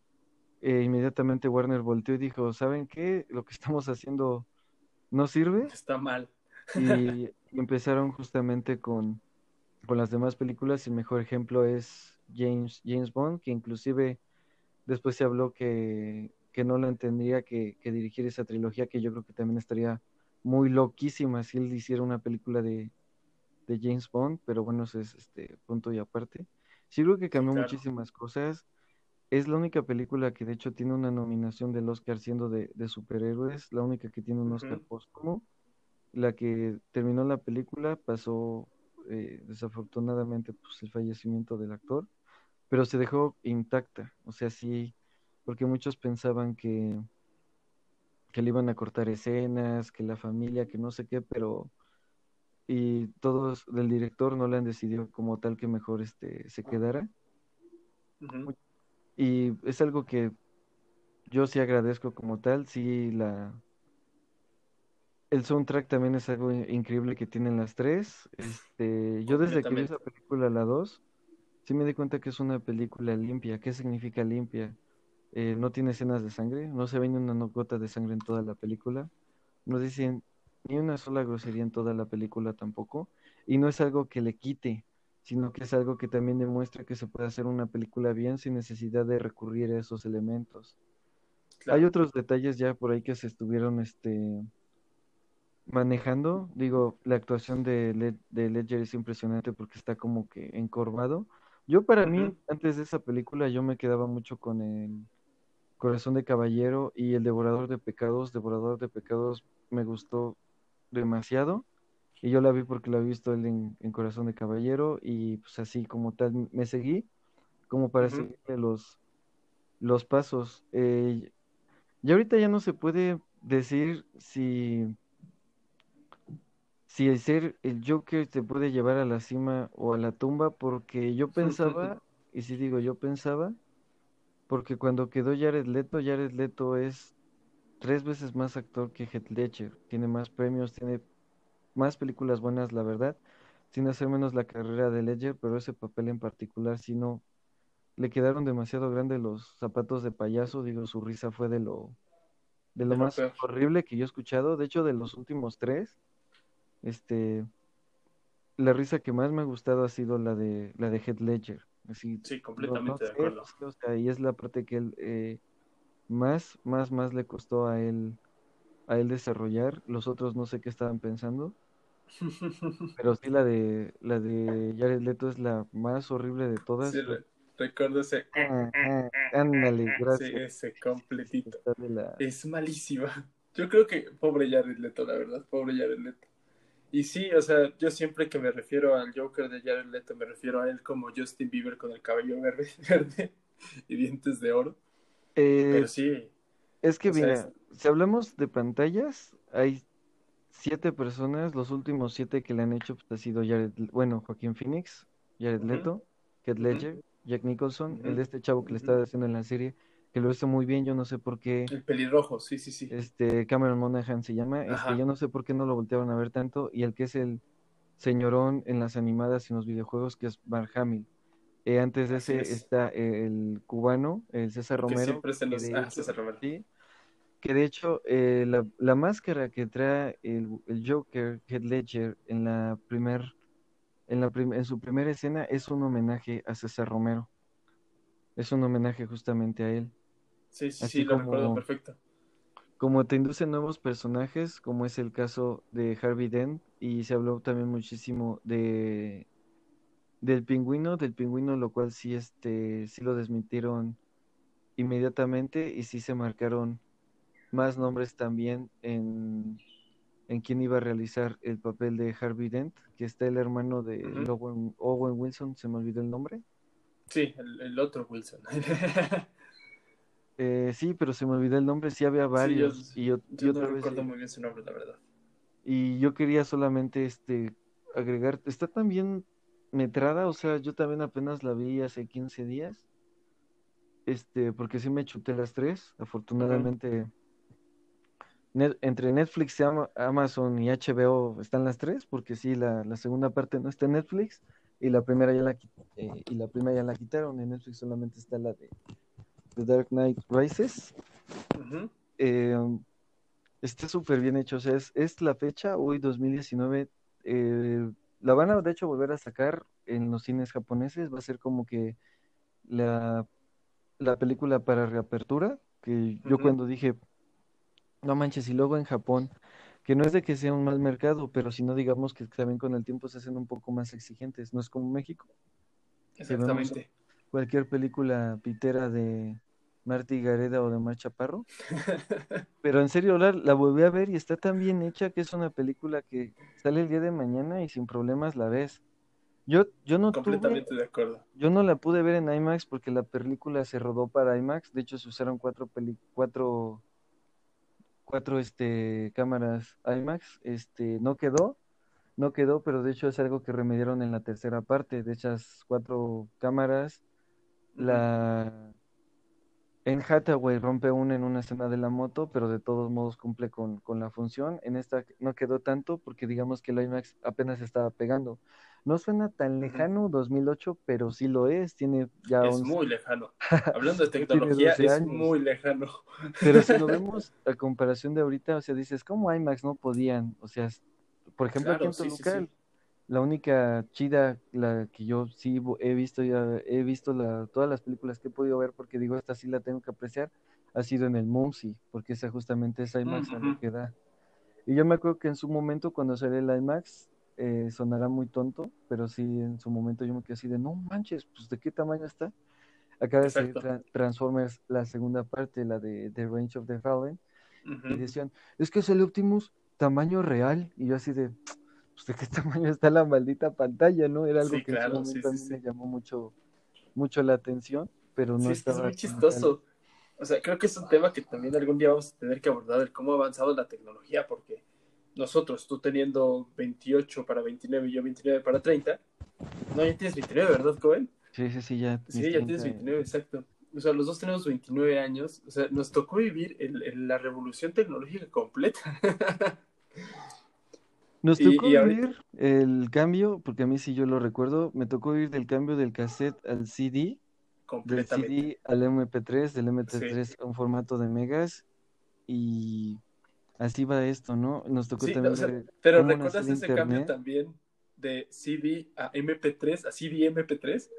eh, inmediatamente Warner volteó y dijo, ¿saben qué? Lo que estamos haciendo no sirve. Está mal. Y empezaron justamente con, con las demás películas. El mejor ejemplo es James, James Bond, que inclusive después se habló que, que Nolan tendría que, que dirigir esa trilogía, que yo creo que también estaría muy loquísima si él hiciera una película de, de James Bond, pero bueno, eso es este punto y aparte. Sí creo que Sí, cambió claro. muchísimas cosas. Es la única película que de hecho tiene una nominación del Oscar siendo de, de superhéroes, la única que tiene un Oscar Ujú. póstumo. La que terminó la película pasó eh, desafortunadamente pues, el fallecimiento del actor, pero se dejó intacta. O sea, sí, porque muchos pensaban que, que le iban a cortar escenas, que la familia, que no sé qué, pero y todos del director no le han decidido como tal que mejor este se quedara. Ujú. Y es algo que yo sí agradezco como tal, sí la el soundtrack también es algo in- increíble que tienen las tres. Este, yo desde que vi esa Completamente. película, la dos, sí me di cuenta que es una película limpia. ¿Qué significa limpia? Eh, no tiene escenas de sangre, no se ve ni una no- gota de sangre en toda la película, no dicen ni una sola grosería en toda la película tampoco, y no es algo que le quite, sino que es algo que también demuestra que se puede hacer una película bien sin necesidad de recurrir a esos elementos. Hay Claro. otros detalles ya por ahí que se estuvieron este, manejando, digo, la actuación de, Led- de Ledger es impresionante porque está como que encorvado. Yo para Ujú. mí, antes de esa película, yo me quedaba mucho con él Corazón de Caballero y El Devorador de Pecados. Devorador de Pecados me gustó demasiado. Y yo la vi porque la había visto él en, en Corazón de Caballero y pues así como tal me seguí como para Ujú. seguirle los, los pasos. Eh, y ahorita ya no se puede decir si, si el ser el Joker te puede llevar a la cima o a la tumba, porque yo pensaba, y si digo yo pensaba, porque cuando quedó Jared Leto, Jared Leto es tres veces más actor que Heath Ledger, tiene más premios, tiene más películas buenas, la verdad, sin hacer menos la carrera de Ledger, pero ese papel en particular, si no, le quedaron demasiado grandes los zapatos de payaso, digo, su risa fue de lo, de lo De lo más peor. horrible que yo he escuchado, de hecho, de los últimos tres, este, la risa que más me ha gustado ha sido la de, la de Heath Ledger, así, Sí, no, no completamente de sé, no acuerdo. sé, o sea, y es la parte que él, eh, más, más, más le costó a él, a él desarrollar, los otros no sé qué estaban pensando. Pero sí, la de la de Jared Leto es la más horrible de todas. Sí, Fue, re- recuerdo ese. ajá, ándale, Sí, gracias. ese Sí, sí, sí, completito. está de la... Es malísima. Yo creo que pobre Jared Leto, la verdad, pobre Jared Leto. Y sí, o sea, yo siempre que me refiero al Joker de Jared Leto, me refiero a él como Justin Bieber con el cabello verde, verde y dientes de oro. Eh, Pero sí, es que o sea, es... mira, si hablamos de pantallas, hay siete personas, los últimos siete que le han hecho pues, ha sido Jared, Le- bueno, Joaquín Phoenix, Jared Ujú, Leto, Heath ujú, Ledger, Jack Nicholson, ujú, el de este chavo que le ujú. está haciendo en la serie, que lo hizo muy bien, yo no sé por qué. El pelirrojo, sí, sí, sí. Este, Cameron Monaghan se llama, este, Ajá, yo no sé por qué no lo voltearon a ver tanto, y el que es el señorón en las animadas y en los videojuegos, que es Mark Hamill. Eh, antes de así ese es. está eh, el cubano, el César El que Romero, siempre se que nos... de Ah, hecho, César Romero. sí, que de hecho eh, la, la máscara que trae el, el Joker, Heath Ledger, en la primer, en la prim- en su primera escena es un homenaje a César Romero, es un homenaje justamente a él, Sí, sí, sí, así lo recuerdo como, perfecto. como te inducen nuevos personajes, como es el caso de Harvey Dent, y se habló también muchísimo de del pingüino, del pingüino, lo cual sí, este, sí lo desmintieron inmediatamente y sí se marcaron más nombres también en, en quién iba a realizar el papel de Harvey Dent, que está el hermano de Ujú. Owen, Owen Wilson, se me olvidó el nombre. Sí, el, el otro Wilson. Eh, sí, pero se me olvidó el nombre, sí había Sí, yo, varios y, ot- y yo no otra vez, recuerdo eh, muy bien su nombre, la verdad. y yo quería solamente este, agregar, está también metrada, o sea, yo también apenas la vi hace quince días, este, porque sí me chuté las tres, Ujú, afortunadamente. Net- entre Netflix, y Ama- Amazon y H B O están las tres, porque sí, la, la segunda parte no está en Netflix y la primera ya la, qui- eh, y la primera ya la quitaron. En Netflix solamente está la de The Dark Knight Rises. ujú. Eh, Está súper bien hecho, o sea, es, es la fecha, hoy dos mil diecinueve, eh, la van a de hecho volver a sacar en los cines japoneses, va a ser como que la, la película para reapertura, que yo Ujú. cuando dije, no manches, y luego en Japón, que no es de que sea un mal mercado, pero si no digamos que también con el tiempo se hacen un poco más exigentes, no es como México, que vemos Exactamente. cualquier película pitera de Marty Gareda o de Mar Chaparro, pero en serio la, la volví a ver y está tan bien hecha que es una película que sale el día de mañana y sin problemas la ves. Yo, yo no tuve, Completamente de acuerdo. yo no la pude ver en IMAX porque la película se rodó para IMAX, de hecho se usaron cuatro peli, cuatro cuatro este, cámaras IMAX, este, no quedó, no quedó, pero de hecho es algo que remediaron en la tercera parte. De esas cuatro cámaras, Ujú. la en Hathaway rompe una en una escena de la moto, pero de todos modos cumple con, con la función. En esta no quedó tanto porque digamos que el IMAX apenas estaba pegando. No suena tan Ujú. lejano dos mil ocho, pero sí lo es, tiene ya Es once, muy lejano. Hablando de ya tiene tecnología, doce es años. muy lejano. Pero si lo vemos a comparación de ahorita, o sea, dices, ¿cómo IMAX no podían? O sea, s- por ejemplo, aquí Claro, en sí, sí, Toluca, sí. la única chida, la que yo sí vo- he visto, ya, he visto la, todas las películas que he podido ver, porque digo, esta sí la tengo que apreciar, ha sido en el Mumsy, porque esa justamente es Mm, IMAX en ujú. lo que da. Y yo me acuerdo que en su momento, cuando salió el IMAX, eh, sonará muy tonto, pero sí, en su momento yo me quedé así de, no manches, pues ¿de qué tamaño está? acaba de salir exacto. Tra- Transformers, la segunda parte, la de The Range of the Fallen, y Ujú. decían, es que es el Optimus tamaño real, y yo así de, pues de qué tamaño está la maldita pantalla, ¿no? Era algo Sí, que en su claro, sí, momento a sí, mí me sí. llamó mucho, mucho la atención, pero no Sí, es que es estaba muy como tal. chistoso. O sea, creo que es un tema que también algún día vamos a tener que abordar, el cómo ha avanzado la tecnología, porque nosotros, tú teniendo veintiocho para veintinueve y yo veintinueve para treinta, no, ya tienes veintinueve, ¿verdad, Cohen? Sí, sí, sí, ya mis Sí, ya tienes treinta. veintinueve, exacto. O sea, los dos tenemos veintinueve años, o sea, nos tocó vivir el- el- la revolución tecnológica completa. Nos Y, tocó y ahorita, vivir el cambio, porque a mí sí yo lo recuerdo, me tocó vivir del cambio del cassette al C D, del completamente, C D al M P tres, del sí. M P tres a un formato de megas, y así va esto, ¿no? Nos tocó Sí, no, o también sea, ver pero cómo nació ¿recuerdas el ese cambio internet. también de C D a M P tres, a C D M P tres?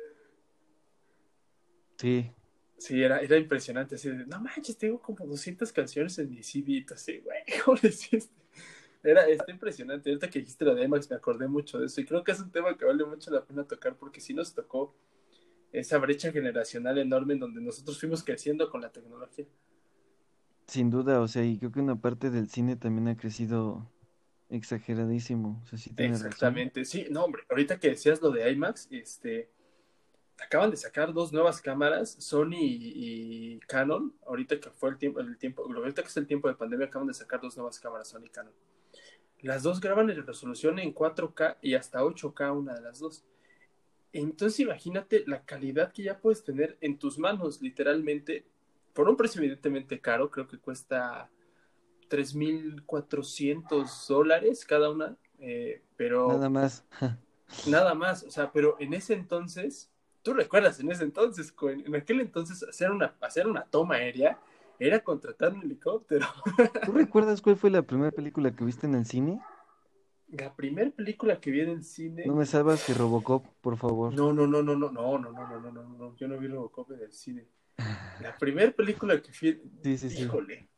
Sí, Sí, era, era impresionante, así de, no manches, tengo como doscientas canciones en mi C D, y tú así, güey, ¿cómo lo hiciste? Era, está impresionante, ahorita que dijiste lo de IMAX me acordé mucho de eso, y creo que es un tema que vale mucho la pena tocar, porque sí nos tocó esa brecha generacional enorme en donde nosotros fuimos creciendo con la tecnología. sin duda, o sea, y creo que una parte del cine también ha crecido exageradísimo, o sea, sí tienes razón. Exactamente, sí, no, hombre, ahorita que decías lo de IMAX, este, acaban de sacar dos nuevas cámaras, Sony y, y Canon, ahorita que fue el tiempo, el tiempo, ahorita que es el tiempo de pandemia, acaban de sacar dos nuevas cámaras, Sony y Canon. Las dos graban en resolución en cuatro K y hasta ocho K una de las dos. Entonces imagínate la calidad que ya puedes tener en tus manos, literalmente, por un precio evidentemente caro, creo que cuesta tres mil cuatrocientos dólares cada una, eh, pero Nada más. nada más, o sea, pero en ese entonces, tú recuerdas en ese entonces, en aquel entonces hacer una, hacer una toma aérea era contratar un helicóptero. ¿Tú recuerdas cuál fue la primera película que viste en el cine? La primera película que vi en el No cine. me salvas que Robocop, por favor. No, no, no, no, no, no, no, no, no, no, no, no, yo no vi Robocop en el cine. La primera película que fui, Sí, sí, sí. híjole,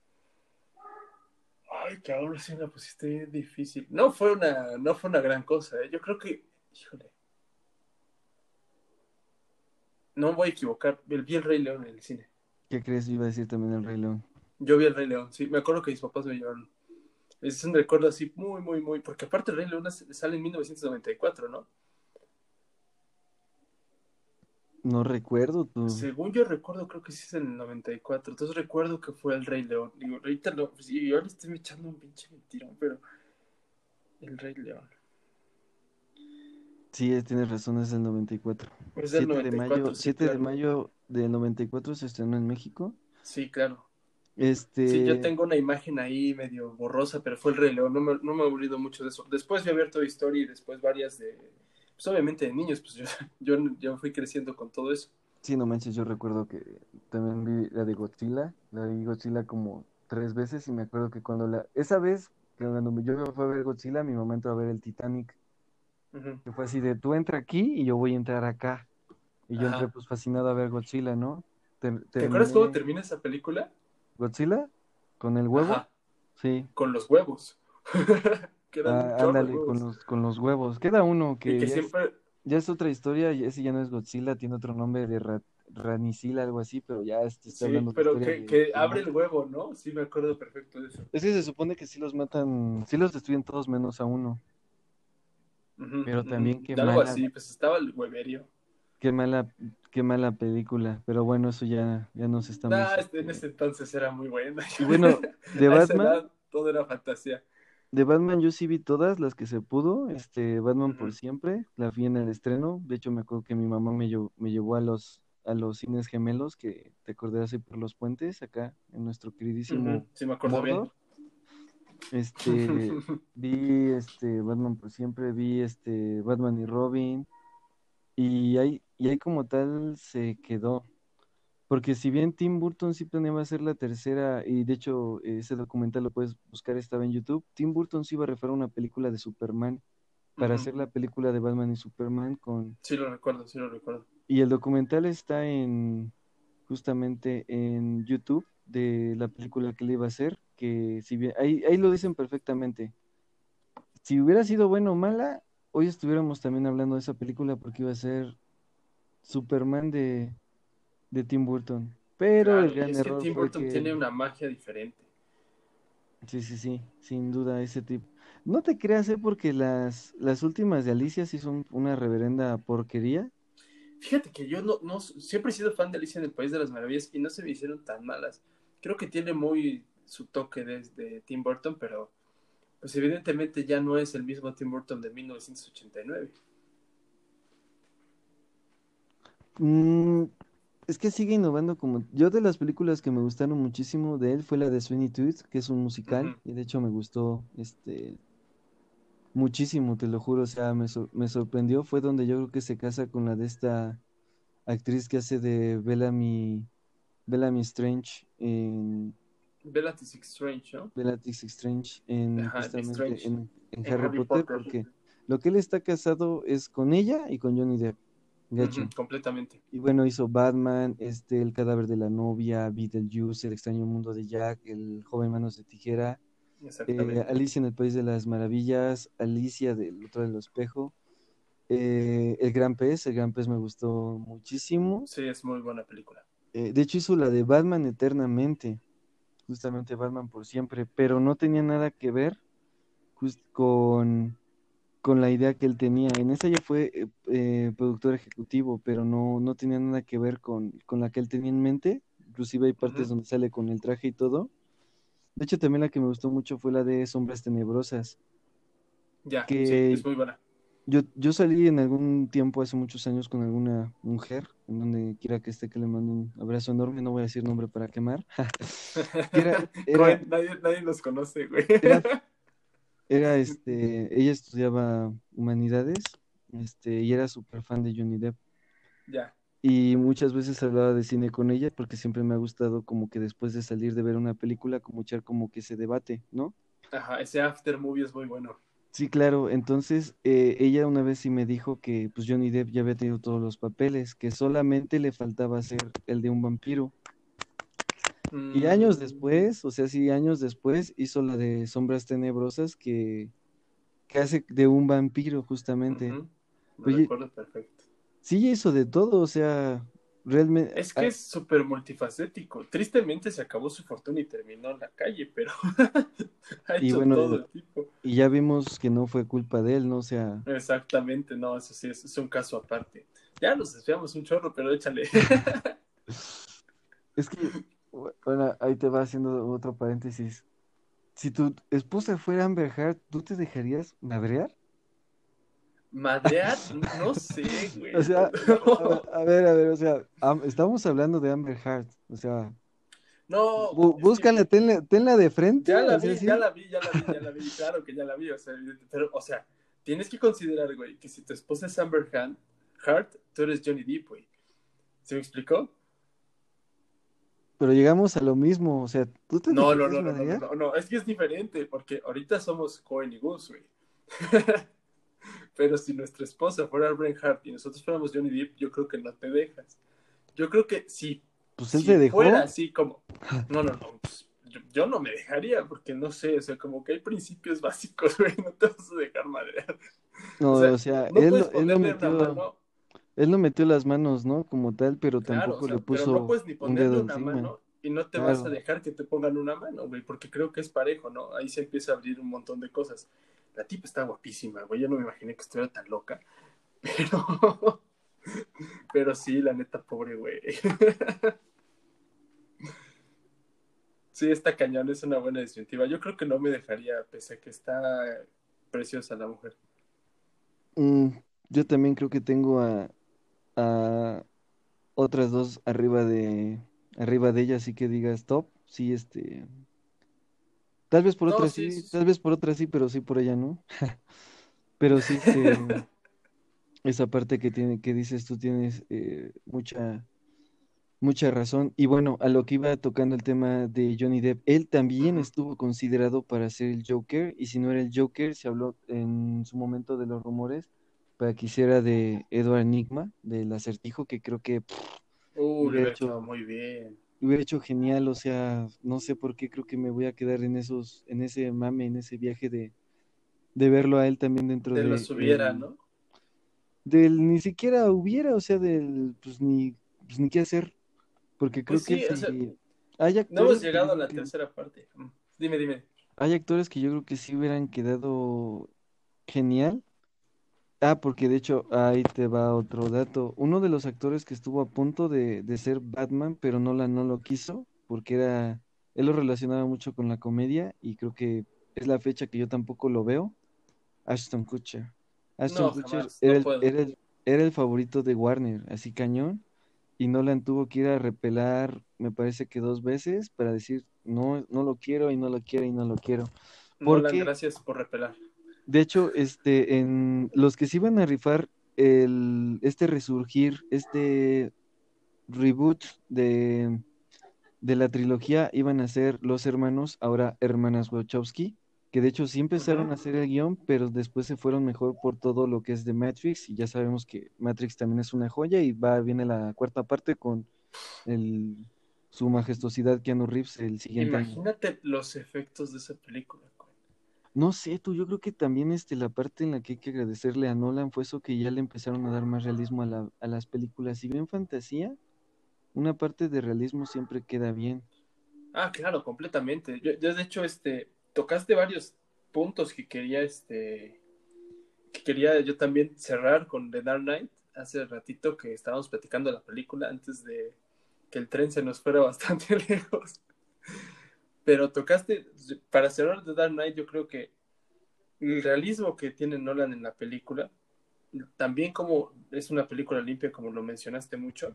ay, que ahora sí me la pusiste bien difícil. No fue una, no fue una gran cosa, ¿eh? Yo creo que, híjole, no me voy a equivocar, vi el Rey León en el cine. ¿Qué crees? Yo iba a decir también el Rey León. Yo vi el Rey León, sí, me acuerdo que mis papás me llevaron. Es un recuerdo así muy, muy, muy, porque aparte el Rey León sale en mil novecientos noventa y cuatro, ¿no? No recuerdo tú. Según yo recuerdo, creo que sí es en el noventa y cuatro. Entonces recuerdo que fue el Rey León. Digo, ahorita lo, pues, y yo le estoy echando un pinche mentirón, pero el Rey León. Sí, es- tienes razón, es del noventa y cuatro. Es del Siete de noventa y mayo, cuatro, sí, siete de claro. mayo del noventa y cuatro se estrenó en México. Sí, claro. Sí, yo Este, tengo una imagen ahí medio borrosa, pero fue el Rey León. No me, no me he aburrido mucho de eso. Después vi a ver Toy Story y después varias de, pues obviamente de niños, pues yo, yo, yo fui creciendo con todo eso. sí, no manches, yo recuerdo que también vi la de Godzilla. La vi Godzilla como tres veces y me acuerdo que cuando la... Esa vez, que cuando yo fui a ver Godzilla, mi mamá entró a ver el Titanic. Ujú. Que fue así de, tú entra aquí y yo voy a entrar acá. Y yo entré Ajá. pues fascinado a ver Godzilla, ¿no? Ter- ¿Te acuerdas cómo terminé termina esa película? Godzilla con el huevo. Ajá, Sí, con los huevos. Que eran un ah, chorro de ándale, con huevos. los, con los huevos. Queda uno Y que que ya es, siempre, ya es otra historia, y ese ya no es Godzilla, tiene otro nombre de Ra- Ranicil, algo así, pero ya este, está sí, hablando de pero historia que, de, que del abre el monstruo. huevo, ¿no? Sí, me acuerdo perfecto de eso. Es que se supone que sí los matan, sí los destruyen todos menos a uno, Ujú, pero ujú. también qué Algo mala, así, pues estaba el hueverío. qué mala, qué mala película. Pero bueno, eso ya, ya nos estamos, Nah, este, en este... ese entonces era muy bueno. Y bueno, de A esa Batman. edad todo era fantasía. De Batman yo sí vi todas las que se pudo, este, Batman por Ujú, siempre, la vi en el estreno, de hecho me acuerdo que mi mamá me, llevó me llevó a los, a los cines gemelos, que te acordarás ahí por los puentes, acá en nuestro ujú, queridísimo sí, me acuerdo bien. Mordor. Este, vi este Batman por siempre, vi este Batman y Robin, y ahí, y ahí como tal se quedó. Porque si bien Tim Burton sí planeaba hacer la tercera, y de hecho eh, ese documental lo puedes buscar, estaba en YouTube, Tim Burton sí iba a referir una película de Superman para Ujú, hacer la película de Batman y Superman con... sí lo recuerdo, sí lo recuerdo. Y el documental está en justamente en YouTube de la película que le iba a hacer, que si bien ahí, ahí lo dicen perfectamente. Si hubiera sido buena o mala, hoy estuviéramos también hablando de esa película porque iba a ser Superman de, de Tim Burton. Pero el Claro, y gran es que error Tim fue Burton que, tiene una magia diferente. sí, sí, sí, sin duda ese tipo. No te creas, ¿eh? Porque las, las últimas de Alicia sí son una reverenda porquería. Fíjate que yo no, no, siempre he sido fan de Alicia en el País de las Maravillas y no se me hicieron tan malas. Creo que tiene muy su toque de, de Tim Burton, pero pues evidentemente ya no es el mismo Tim Burton de mil novecientos ochenta y nueve. Mm, es que sigue innovando como... Yo de las películas que me gustaron muchísimo de él fue la de Sweeney Todd, que es un musical, Uh-huh. y de hecho me gustó este muchísimo, te lo juro, o sea, me, sor- me sorprendió, fue donde yo creo que se casa con la de esta actriz que hace de Bellamy, Bellamy Strange en Bellatrix Strange, ¿no? Bellatrix Strange en Ajá, de justamente Strange. en, en En Harry Harry Potter, Potter. porque lo que él está casado es con ella y con Johnny Depp, Uh-huh, gacho. completamente. Y bueno, hizo Batman, este, El cadáver de la novia, Beetlejuice, El extraño mundo de Jack, El joven manos de tijera, eh, Exactamente. Alicia en el País de las Maravillas, Alicia del otro del espejo, eh, El gran pez, El gran pez me gustó muchísimo. Sí, es muy buena película. Eh, de hecho hizo la de Batman Eternamente, justamente Batman por siempre, pero no tenía nada que ver jus- con, con la idea que él tenía. En esa ya fue eh, eh, productor ejecutivo, pero no, no tenía nada que ver con, con la que él tenía en mente. Inclusive hay partes Uh-huh. donde sale con el traje y todo. De hecho, también la que me gustó mucho fue la de Sombras Tenebrosas, Ya, sí, que es muy buena. yo, yo salí en algún tiempo, hace muchos años, con alguna mujer, en donde quiera que esté, que le mando un abrazo enorme, no voy a decir nombre para quemar, que era, era, Cohen, nadie, nadie nos conoce, güey. era, era, este, ella estudiaba humanidades, este, y era súper fan de Johnny Depp. Ya. Y muchas veces hablaba de cine con ella porque siempre me ha gustado como que después de salir de ver una película, como echar como que ese debate, ¿no? Ajá, ese after movie es muy bueno. Sí, claro. Entonces, eh, ella una vez sí me dijo que pues Johnny Depp ya había tenido todos los papeles, que solamente le faltaba hacer el de un vampiro. Y años Mm, después, o sea, sí, años después, hizo la de Sombras Tenebrosas que, que hace de un vampiro justamente. ujú, me Oye, recuerdo perfecto. sí ella hizo de todo, o sea, realmente... Es que es súper multifacético. Tristemente se acabó su fortuna y terminó en la calle, pero ha Y hecho bueno, todo el tipo. y ya vimos que no fue culpa de él, ¿no? O sea, Exactamente, no, eso sí, es, es un caso aparte. Ya nos desviamos un chorro, pero échale. es que, bu- bueno, ahí te va haciendo otro paréntesis. Si tu esposa fuera Amber Heard, ¿tú te dejarías madrear? Madrear, no sé, O güey. sea, a, a ver, a ver, o sea, am- estamos hablando de Amber Heard, o sea, No, bú- es que búscala, tenla, tenla de ya frente, la o sea, vi, ya sí. la vi, ya la vi, ya la vi, claro que ya la vi, o sea, evidente- pero, o sea, tienes que considerar, güey, que si tu esposa es Amber Han- Heard, tú eres Johnny Depp, güey. ¿Se me explicó? Pero llegamos a lo mismo, o sea, ¿tú te No, no, dejarías no, no, no, no, madrear? no, no, es que es diferente, porque ahorita somos Cohen y Gus, güey. Pero si nuestra esposa fuera Amber Heard y nosotros fuéramos Johnny Depp, yo creo que no te dejas. Yo creo que si, Pues él si se fuera dejó. así como, no, no, no, pues, yo, yo no me dejaría, porque no sé, o sea, como que hay principios básicos, güey, no te vas a dejar madrear. O No, sea, o sea, no él, puedes lo- él lo ponerle una metió, mano, él no metió las manos, ¿no? Como tal, pero claro, o tampoco le sea, pero no puso puedes ni un ponerle dedo una encima. mano y no te vas a Claro. dejar que te pongan una mano, güey, porque creo que es parejo, ¿no? Ahí se empieza a abrir un montón de cosas. La tipa está guapísima, güey, yo no me imaginé que estuviera tan loca, pero, pero sí, la neta, pobre, güey. Sí, está cañón, es una buena disyuntiva. Yo creo que no me dejaría, pese a que está preciosa la mujer. Mm, yo también creo que tengo a, a otras dos arriba de arriba de ella, así que digas top, sí, este, tal vez por No, otra sí, sí, sí, tal sí. vez por otra sí, pero sí por ella no. Pero sí, este, esa parte que tiene, que dices tú tienes eh, mucha, mucha razón. Y bueno, a lo que iba tocando el tema de Johnny Depp, él también Ujú. estuvo considerado para ser el Joker, y si no era el Joker, se habló en su momento de los rumores para que hiciera de Edward Nigma, del Acertijo, que creo que pff, Uh, le hubiera hubiera quedado hecho muy bien. hubiera hecho genial, o sea, no sé por qué creo que me voy a quedar en esos, en ese mame, en ese viaje de, de verlo a él también dentro De de los hubiera, el, ¿no? del ni siquiera hubiera, o sea, del pues ni, pues ni qué hacer. porque creo Pues que sí, o sea, si hay no hemos actores que yo llegado a creo la que tercera parte. Mm, Dime, dime. hay actores que yo creo que sí hubieran quedado genial. Ah, porque de hecho ahí te va otro dato. Uno de los actores que estuvo a punto de, de ser Batman, pero Nolan no lo quiso, porque era, él lo relacionaba mucho con la comedia y creo que es la fecha que yo tampoco lo veo. Ashton Kutcher. Ashton No, Kutcher jamás, era no el, puedo. era el, era el favorito de Warner, así cañón, y Nolan tuvo que ir a repelar, me parece que dos veces, para decir, no, no lo quiero y no lo quiero y no lo quiero. Nolan, Porque gracias por repelar. de hecho, este, en los que se iban a rifar el, este resurgir, este reboot de, de la trilogía iban a ser los hermanos, ahora hermanas Wachowski, que de hecho sí Ujú. empezaron a hacer el guión, pero después se fueron mejor por todo lo que es de Matrix, y ya sabemos que Matrix también es una joya, y va, viene la cuarta parte con el, su majestuosidad Keanu Reeves el siguiente año. Imagínate los efectos de esa película, güey. No sé, tú, yo creo que también este, la parte en la que hay que agradecerle a Nolan fue eso que ya le empezaron a dar más realismo a, la- a las películas. Si bien fantasía, una parte de realismo siempre queda bien. Ah, claro, completamente. Yo, yo, de hecho, este, tocaste varios puntos que quería, este, que quería yo también cerrar con The Dark Knight. Hace ratito que estábamos platicando la película antes de que el tren se nos fuera bastante lejos. Pero tocaste, para cerrar The Dark Knight, yo creo que el realismo que tiene Nolan en la película, también como es una película limpia, como lo mencionaste mucho,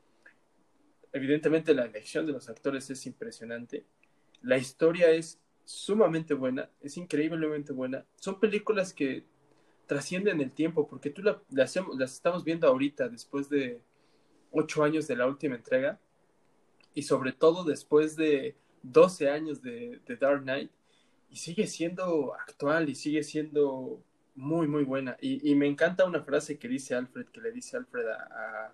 evidentemente la elección de los actores es impresionante. La historia es sumamente buena, es increíblemente buena. Son películas que trascienden el tiempo, porque tú la, las, las estamos viendo ahorita, después de ocho años de la última entrega, y sobre todo después de doce años de, de Dark Knight, y sigue siendo actual y sigue siendo muy, muy buena. Y, y me encanta una frase que dice Alfred, que le dice Alfred a,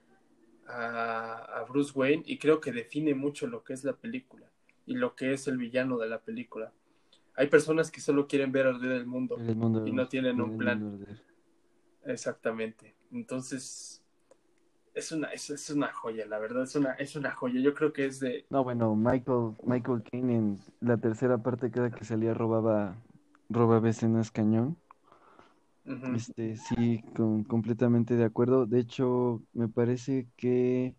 a, a Bruce Wayne, y creo que define mucho lo que es la película y lo que es el villano de la película. Hay personas que solo quieren ver arder el mundo El y mundo, no tienen ver un el plan. mundo arder. Exactamente. Entonces, es una, es, es una joya, la verdad, es una, es una joya. Yo creo que es de... No, bueno, Michael, Michael Caine en la tercera parte, cada que salía robaba, robaba escenas cañón. Uh-huh, Este, sí, con, completamente de acuerdo. De hecho, me parece que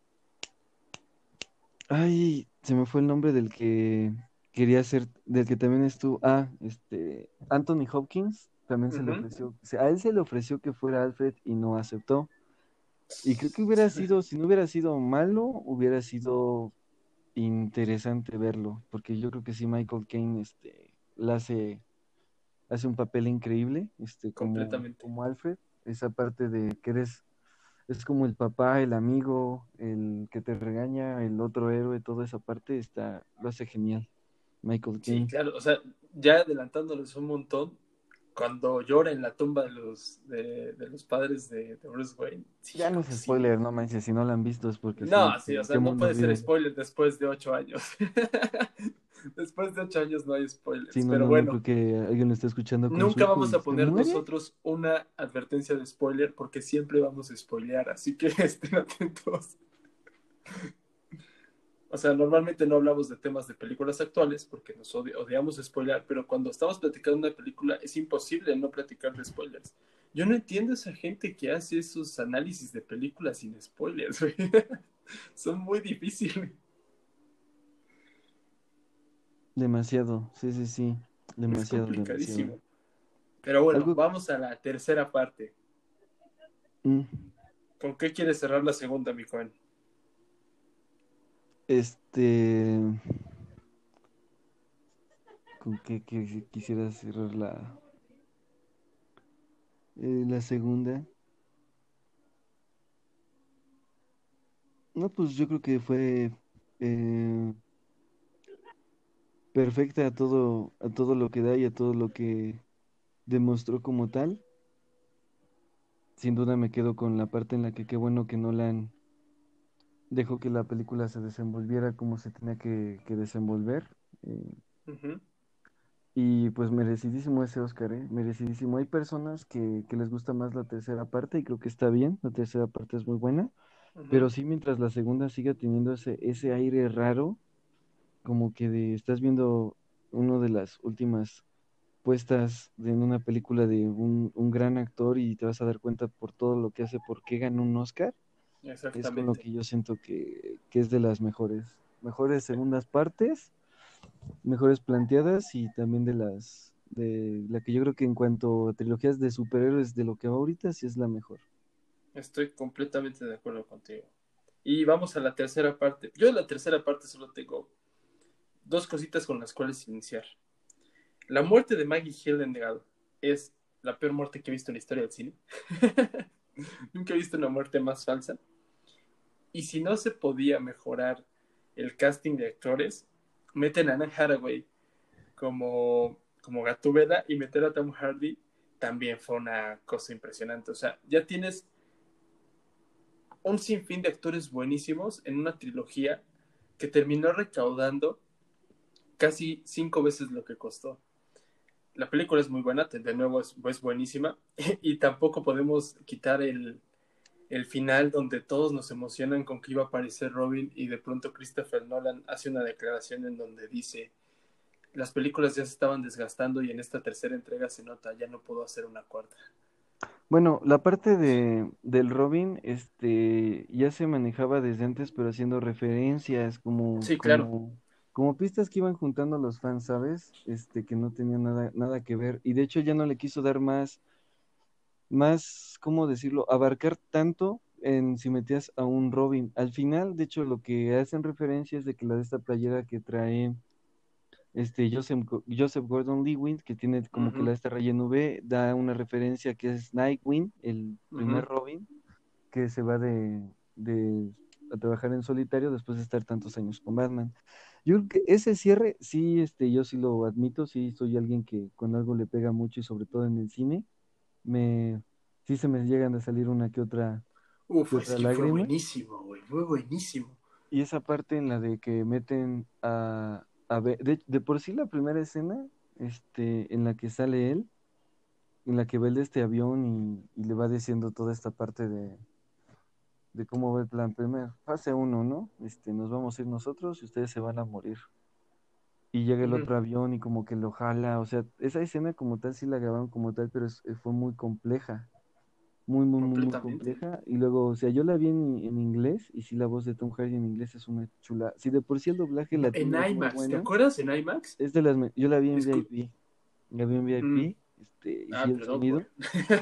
ay, se me fue el nombre del que quería ser, del que también estuvo. Ah, este, Anthony Hopkins también se le uh-huh. ofreció, o sea, a él se le ofreció que fuera Alfred y no aceptó. Y creo que hubiera sido, si no hubiera sido malo, hubiera sido interesante verlo, porque yo creo que sí, Michael Caine, este, la hace, hace un papel increíble, este, como, Completamente. como Alfred, esa parte de que eres es como el papá, el amigo, el que te regaña, el otro héroe, toda esa parte está, lo hace genial, Michael Sí, Caine. claro, o sea, ya adelantándoles un montón, cuando llora en la tumba de los, de, de los padres de, de Bruce Wayne, sí, Ya no es sí. spoiler, no manches, si no la han visto es porque sí, No, sí, o ¿en qué sea, no mundo puede ser viven? spoiler después de ocho años. Después de ocho años no hay Sí, spoilers, no, pero no, no bueno, creo que alguien lo esté escuchando con su nunca hijo vamos y a se poner muere. nosotros una advertencia de spoiler porque siempre vamos a spoilear, así que estén atentos. O sea, normalmente no hablamos de temas de películas actuales porque nos odi odiamos spoilear, pero cuando estamos platicando una película es imposible no platicar de spoilers. Yo no entiendo a esa gente que hace esos análisis de películas sin spoilers, güey. Son muy difíciles. Demasiado, sí, sí, sí, Es demasiado, demasiado. complicadísimo. Pero bueno, Algo, vamos a la tercera parte. mm, ¿Con qué quieres cerrar la segunda, mi Juan? este, ¿con qué, qué quisiera cerrar la, eh, la segunda? No, pues yo creo que fue eh, perfecta a todo, a todo lo que da y a todo lo que demostró como tal. Sin duda me quedo con la parte en la que qué bueno que Nolan dejó que la película se desenvolviera como se tenía que, que desenvolver. eh, Uh -huh. y pues merecidísimo ese Oscar, ¿eh? Merecidísimo. Hay personas que, que les gusta más la tercera parte y creo que está bien, la tercera parte es muy buena, pero Ujú. sí mientras la segunda siga teniendo ese, ese aire raro, como que de, estás viendo una de las últimas puestas de- en una película de un, un gran actor y te vas a dar cuenta por todo lo que hace, por qué ganó un Oscar, es con lo Exactamente. que yo siento que, que es de las mejores, mejores segundas partes, mejores planteadas y también de las, de la que yo creo que en cuanto a trilogías de superhéroes de lo que va ahorita, sí es la mejor. Estoy completamente de acuerdo contigo. Y vamos a la tercera parte. Yo en la tercera parte solo tengo dos cositas con las cuales iniciar. La muerte de Maggie Gyllenhaal es la peor muerte que he visto en la historia del cine. Nunca he visto una muerte más falsa. Y si no se podía mejorar el casting de actores, meten a Anne Hathaway como, como Gatúbela y meter a Tom Hardy también fue una cosa impresionante. O sea, ya tienes un sinfín de actores buenísimos en una trilogía que terminó recaudando casi cinco veces lo que costó. La película es muy buena, de nuevo es, es buenísima, y tampoco podemos quitar el, el final donde todos nos emocionan con que iba a aparecer Robin y de pronto Christopher Nolan hace una declaración en donde dice, las películas ya se estaban desgastando y en esta tercera entrega se nota, ya no puedo hacer una cuarta. Bueno, la parte de, del Robin, este, ya se manejaba desde antes, pero haciendo referencias, como, Sí, claro. como, como pistas que iban juntando los fans, ¿sabes? Este, que no tenían nada, nada que ver. Y de hecho ya no le quiso dar más, más, ¿cómo decirlo? Abarcar tanto en si metías a un Robin. Al final, de hecho, lo que hacen referencia es de que la de esta playera que trae este Joseph, Go- Joseph Gordon-Levitt, que tiene como que Ujú, la esta raya V, da una referencia que es Nightwing, el primer ujú. Robin, que se va de, de a trabajar en solitario después de estar tantos años con Batman. Yo creo que ese cierre, sí, este, yo sí lo admito, sí soy alguien que con algo le pega mucho y sobre todo en el cine, me, sí se me llegan a salir una que otra, que Uf, es otra que fue lágrima. buenísimo, güey, fue buenísimo. Y esa parte en la de que meten a, a ver, de, de por sí la primera escena, este, en la que sale él, en la que ve el de este avión y, y le va diciendo toda esta parte de, de cómo va el plan. Primero, fase uno, ¿no? Este, nos vamos a ir nosotros y ustedes se van a morir. Y llega el Ujú, otro avión y como que lo jala, o sea, esa escena como tal sí la grabaron como tal, pero es- fue muy compleja, muy, muy, muy, muy completamente. compleja. Y luego, o sea, yo la vi en, en inglés y sí la voz de Tom Hardy en inglés es una chula. Si de por sí el doblaje No, en latino es muy IMAX, ¿te bueno, acuerdas en IMAX? es de las, me- yo la vi en Discul- V I P, la vi en Mm, V I P, este, y sí ah, el perdón, por. sonido,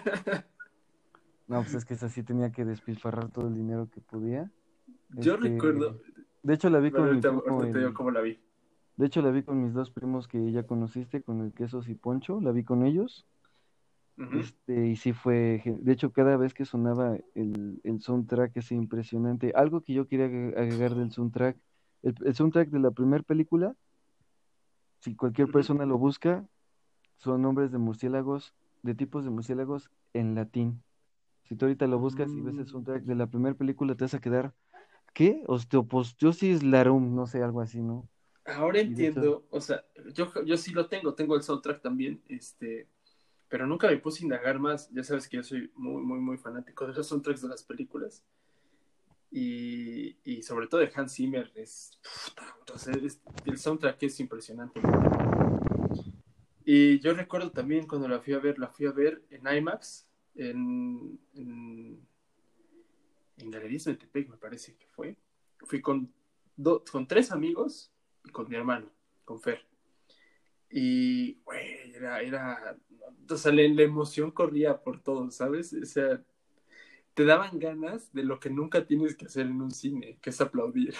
no, pues es que esa sí tenía que despilfarrar todo el dinero que podía. Yo recuerdo, Este, de hecho la vi bueno, con mi ahorita, primo, ahorita te digo el, cómo la vi. de hecho la vi con mis dos primos que ya conociste, con el Quesos y Poncho, la vi con ellos. Ujú, Este, y sí fue, ge- de hecho cada vez que sonaba el, el soundtrack es impresionante. Algo que yo quería agre- agregar del soundtrack, el, el soundtrack de la primera película, si cualquier ujú. persona lo busca, son nombres de murciélagos, de tipos de murciélagos en latín. Si tú ahorita lo buscas y ves el Mm. soundtrack de la primera película, te vas a quedar, ¿qué? Osteopostiosis larum, no sé, algo así, ¿no? Ahora Y de hecho, entiendo, o sea, yo, yo sí lo tengo, tengo el soundtrack también, este, pero nunca me puse a indagar más. Ya sabes que yo soy muy, muy, muy fanático de los soundtracks de las películas. Y, y sobre todo de Hans Zimmer, es, puta, o sea, es- el soundtrack es impresionante, me encanta. Y yo recuerdo también cuando la fui a ver, la fui a ver en IMAX, en, en, en Galerías Metepec, me parece que fue. Fui con, do, con tres amigos y con mi hermano, con Fer. Y, güey, era, era, o sea, la, la emoción corría por todo, ¿sabes? O sea, te daban ganas de lo que nunca tienes que hacer en un cine, que es aplaudir.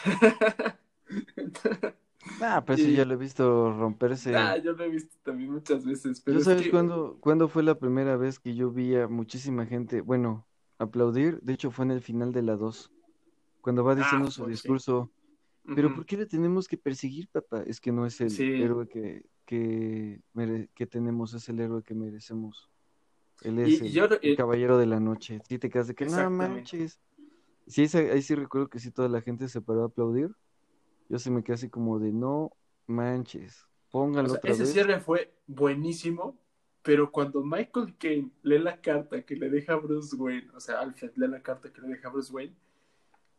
ah, pues sí, ya Y, lo he visto romperse. ah, yo lo he visto también muchas veces, ¿Yo pero es sabes que, cuándo, cuándo fue la primera vez que yo vi a muchísima gente, bueno, aplaudir? De hecho, fue en el final de la dos cuando va ah, diciendo su pues sí. discurso. Pero Ujú. ¿por qué le tenemos que perseguir, papá? Es que no es el Sí, héroe que, que, mere- que tenemos, es el héroe que merecemos. Él es y, y yo, el, el eh, caballero de la noche. Sí te quedas de que no exactamente. manches. Sí, esa- ahí sí recuerdo que sí toda la gente se paró a aplaudir. Yo sí me quedé así como de no manches. O Pónganlo sea, otra ese vez. cierre fue buenísimo, pero cuando Michael Caine lee la carta que le deja a Bruce Wayne, o sea, Alfred lee la carta que le deja a Bruce Wayne,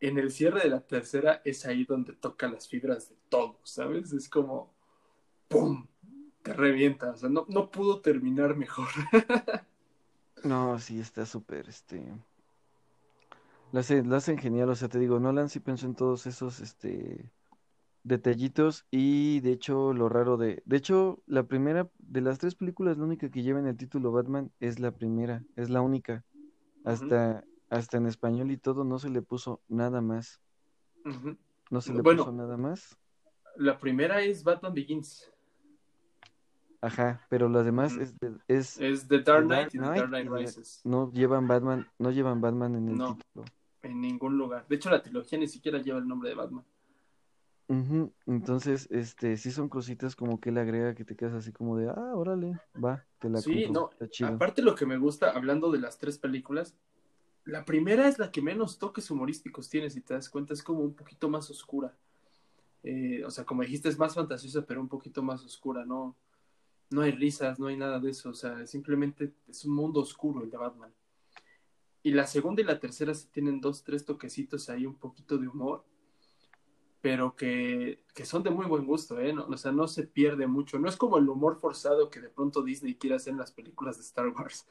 en el cierre de la tercera es ahí donde toca las fibras de todo, ¿sabes? Es como, ¡pum! Te revienta, o sea, no, no pudo terminar mejor. No, sí, está súper, este, lo hace, lo hacen genial, o sea, te digo, Nolan sí pensó en todos esos, este, detallitos y de hecho lo raro de, de hecho, la primera de las tres películas, la única que lleva en el título Batman es la primera, es la única, Ujú, hasta, hasta en español y todo no se le puso nada más, ujú. no se le puso Bueno, nada más, la primera es Batman Begins. ajá, pero lo demás Ujú. es, de- es Es The The Dark Dark Knight y The Knight Dark Knight y The Dark- Rises. no llevan Batman, no llevan Batman en el No, título. en ningún lugar. De hecho, la trilogía ni siquiera lleva el nombre de Batman. Ujú. Entonces, este, sí son cositas como que él agrega que te quedas así como de, ah, órale, va, te la Sí, compro, no. está chido. Aparte lo que me gusta, hablando de las tres películas, la primera es la que menos toques humorísticos tiene, si te das cuenta, es como un poquito más oscura. Eh, o sea, como dijiste, es más fantasiosa, pero un poquito más oscura, ¿no? No hay risas, no hay nada de eso, o sea, simplemente es un mundo oscuro el de Batman. Y la segunda y la tercera sí tienen dos, tres toquecitos ahí, un poquito de humor, pero que, que son de muy buen gusto, ¿eh? No, o sea, no se pierde mucho. No es como el humor forzado que de pronto Disney quiere hacer en las películas de Star Wars.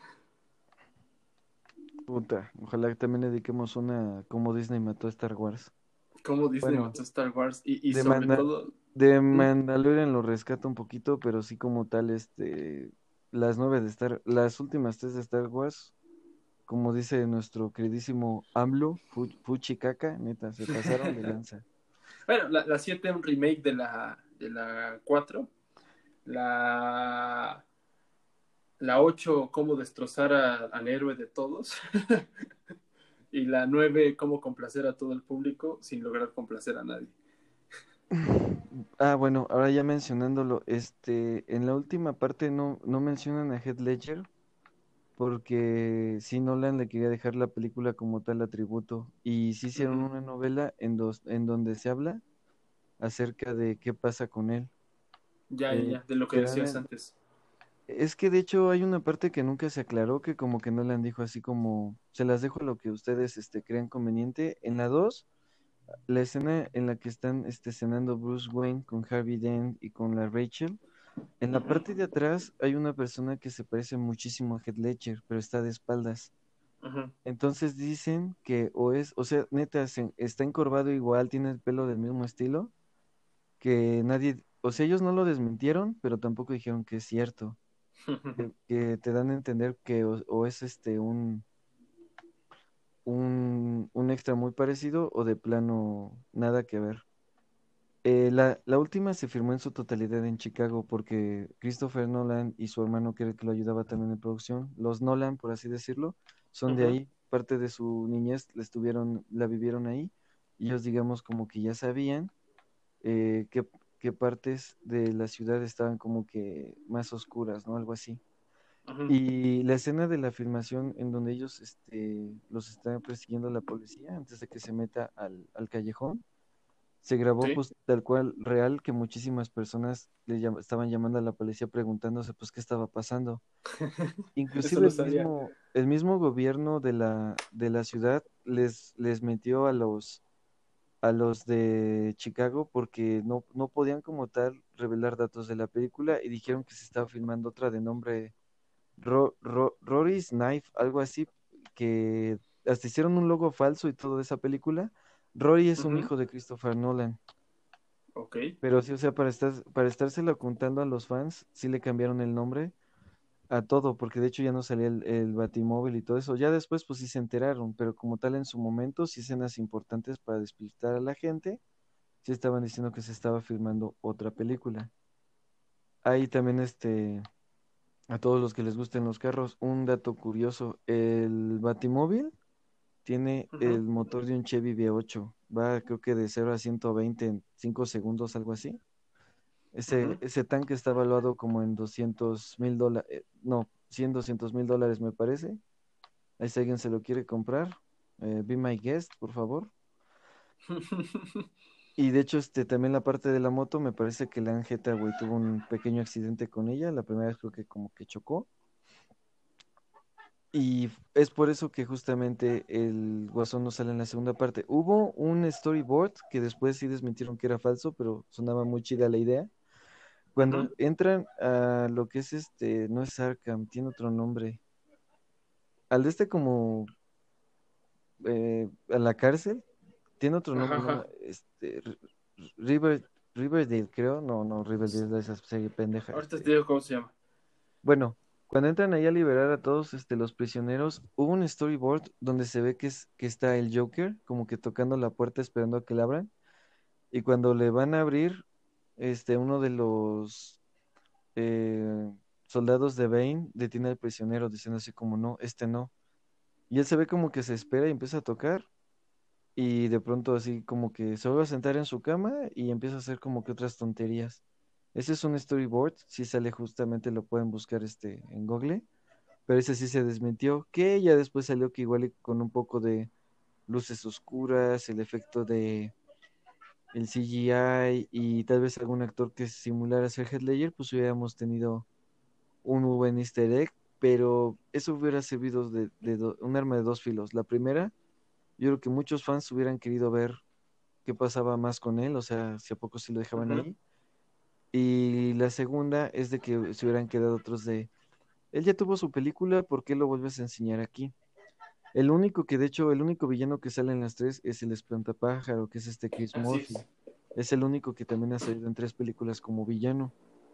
Puta, ojalá que también le dediquemos una como Disney mató a Star Wars. Como Disney Bueno, mató a Star Wars y, y de sobre Manda- todo... de ¿Mm? Mandalorian lo rescata un poquito, pero sí como tal, este, las nueve de Star, las últimas tres de Star Wars, como dice nuestro queridísimo AMLO, Fu- Fuchi Caca, neta, se pasaron de lanza. Bueno, la, la siete un remake de la, de la cuatro. La, la ocho cómo destrozar a- al héroe de todos. Y la nueve cómo complacer a todo el público sin lograr complacer a nadie. Ah, bueno, ahora ya mencionándolo, este, en la última parte no, no mencionan a Heath Ledger, porque sí, Nolan le quería dejar la película como tal a tributo, y sí hicieron Ujú. una novela en, dos, en donde se habla acerca de qué pasa con él. Ya, ya, Eh, ya, de lo que te dan decías el- antes. Es que de hecho hay una parte que nunca se aclaró, que como que Nolan dijo así como, se las dejo a lo que ustedes este, crean conveniente. En la dos la escena en la que están este, cenando Bruce Wayne con Harvey Dent y con la Rachel. En la Ujú, parte de atrás hay una persona que se parece muchísimo a Heath Ledger, pero está de espaldas. ujú. Entonces dicen que o es, o sea, neta, se- está encorvado igual, tiene el pelo del mismo estilo, que nadie, o sea, ellos no lo desmintieron, pero tampoco dijeron que es cierto, que, que te dan a entender que o, o es este un, un, un extra muy parecido o de plano nada que ver. Eh, la, la última se firmó en su totalidad en Chicago porque Christopher Nolan y su hermano, que era el que lo ayudaba también en producción, los Nolan, por así decirlo, son de Ujú. ahí, parte de su niñez la estuvieron, la vivieron ahí, y ellos digamos como que ya sabían eh, qué, qué partes de la ciudad estaban como que más oscuras, ¿no? Algo así. Ujú. Y la escena de la filmación en donde ellos este, los está persiguiendo la policía antes de que se meta al, al callejón se grabó Sí, pues tal cual real que muchísimas personas le llam- estaban llamando a la policía preguntándose pues qué estaba pasando. eso Inclusive no el sabía. mismo, el mismo gobierno de la, de la ciudad les, les metió a los, a los de Chicago porque no, no podían como tal revelar datos de la película y dijeron que se estaba filmando otra de nombre Ro, Ro- Rory's Knife, algo así, que hasta hicieron un logo falso y todo de esa película. Rory es un Ujú. hijo de Christopher Nolan. Ok. Pero sí, o sea, para estar, para estárselo contando a los fans, sí le cambiaron el nombre a todo, porque de hecho ya no salía el, el Batimóvil y todo eso. Ya después, pues sí se enteraron, pero como tal en su momento, sí escenas importantes para despistar a la gente, sí estaban diciendo que se estaba filmando otra película. Ahí también, este, a todos los que les gusten los carros, un dato curioso, el Batimóvil tiene Ujú, el motor de un Chevy V ocho, va creo que de cero a ciento veinte en cinco segundos, algo así. Ese, ujú. ese tanque está evaluado como en doscientos mil dólares, no, cien doscientos mil dólares me parece. Ahí si alguien se lo quiere comprar, eh, be my guest, por favor. Y de hecho, este, también la parte de la moto, me parece que la Anne Hathaway tuvo un pequeño accidente con ella. La primera vez creo que como que chocó. Y es por eso que justamente el Guasón no sale en la segunda parte. Hubo un storyboard que después sí desmintieron que era falso, pero sonaba muy chida la idea. Cuando Ujú. entran a lo que es este, no es Arkham, tiene otro nombre. Al de este como eh, a la cárcel, tiene otro Ajá, nombre, no, ajá. me- este, R- R- River, Riverdale, creo. No, no, Riverdale es de esa serie pendeja, Ahorita te este. digo cómo se llama. Bueno, cuando entran ahí a liberar a todos este, los prisioneros, hubo un storyboard donde se ve que, es, que está el Joker, como que tocando la puerta esperando a que la abran. Y cuando le van a abrir, este, uno de los eh, soldados de Bane detiene al prisionero diciendo así como no, este no. Y él se ve como que se espera y empieza a tocar. Y de pronto así como que se vuelve a sentar en su cama y empieza a hacer como que otras tonterías. Ese es un storyboard, si sale justamente lo pueden buscar este en Google, pero ese sí se desmintió, que ya después salió que igual y con un poco de luces oscuras, el efecto de el C G I y tal vez algún actor que simulara ser Heath Ledger, pues hubiéramos tenido un muy buen easter egg, pero eso hubiera servido de, de do- un arma de dos filos. La primera, yo creo que muchos fans hubieran querido ver qué pasaba más con él, o sea, si a poco sí lo dejaban Ujú. ahí. Y la segunda es de que se hubieran quedado otros de, él ya tuvo su película, ¿por qué lo vuelves a enseñar aquí? El único que, de hecho, el único villano que sale en las tres es el espantapájaro, que es este Chris Así es. Murphy. Es el único que también ha salido en tres películas como villano.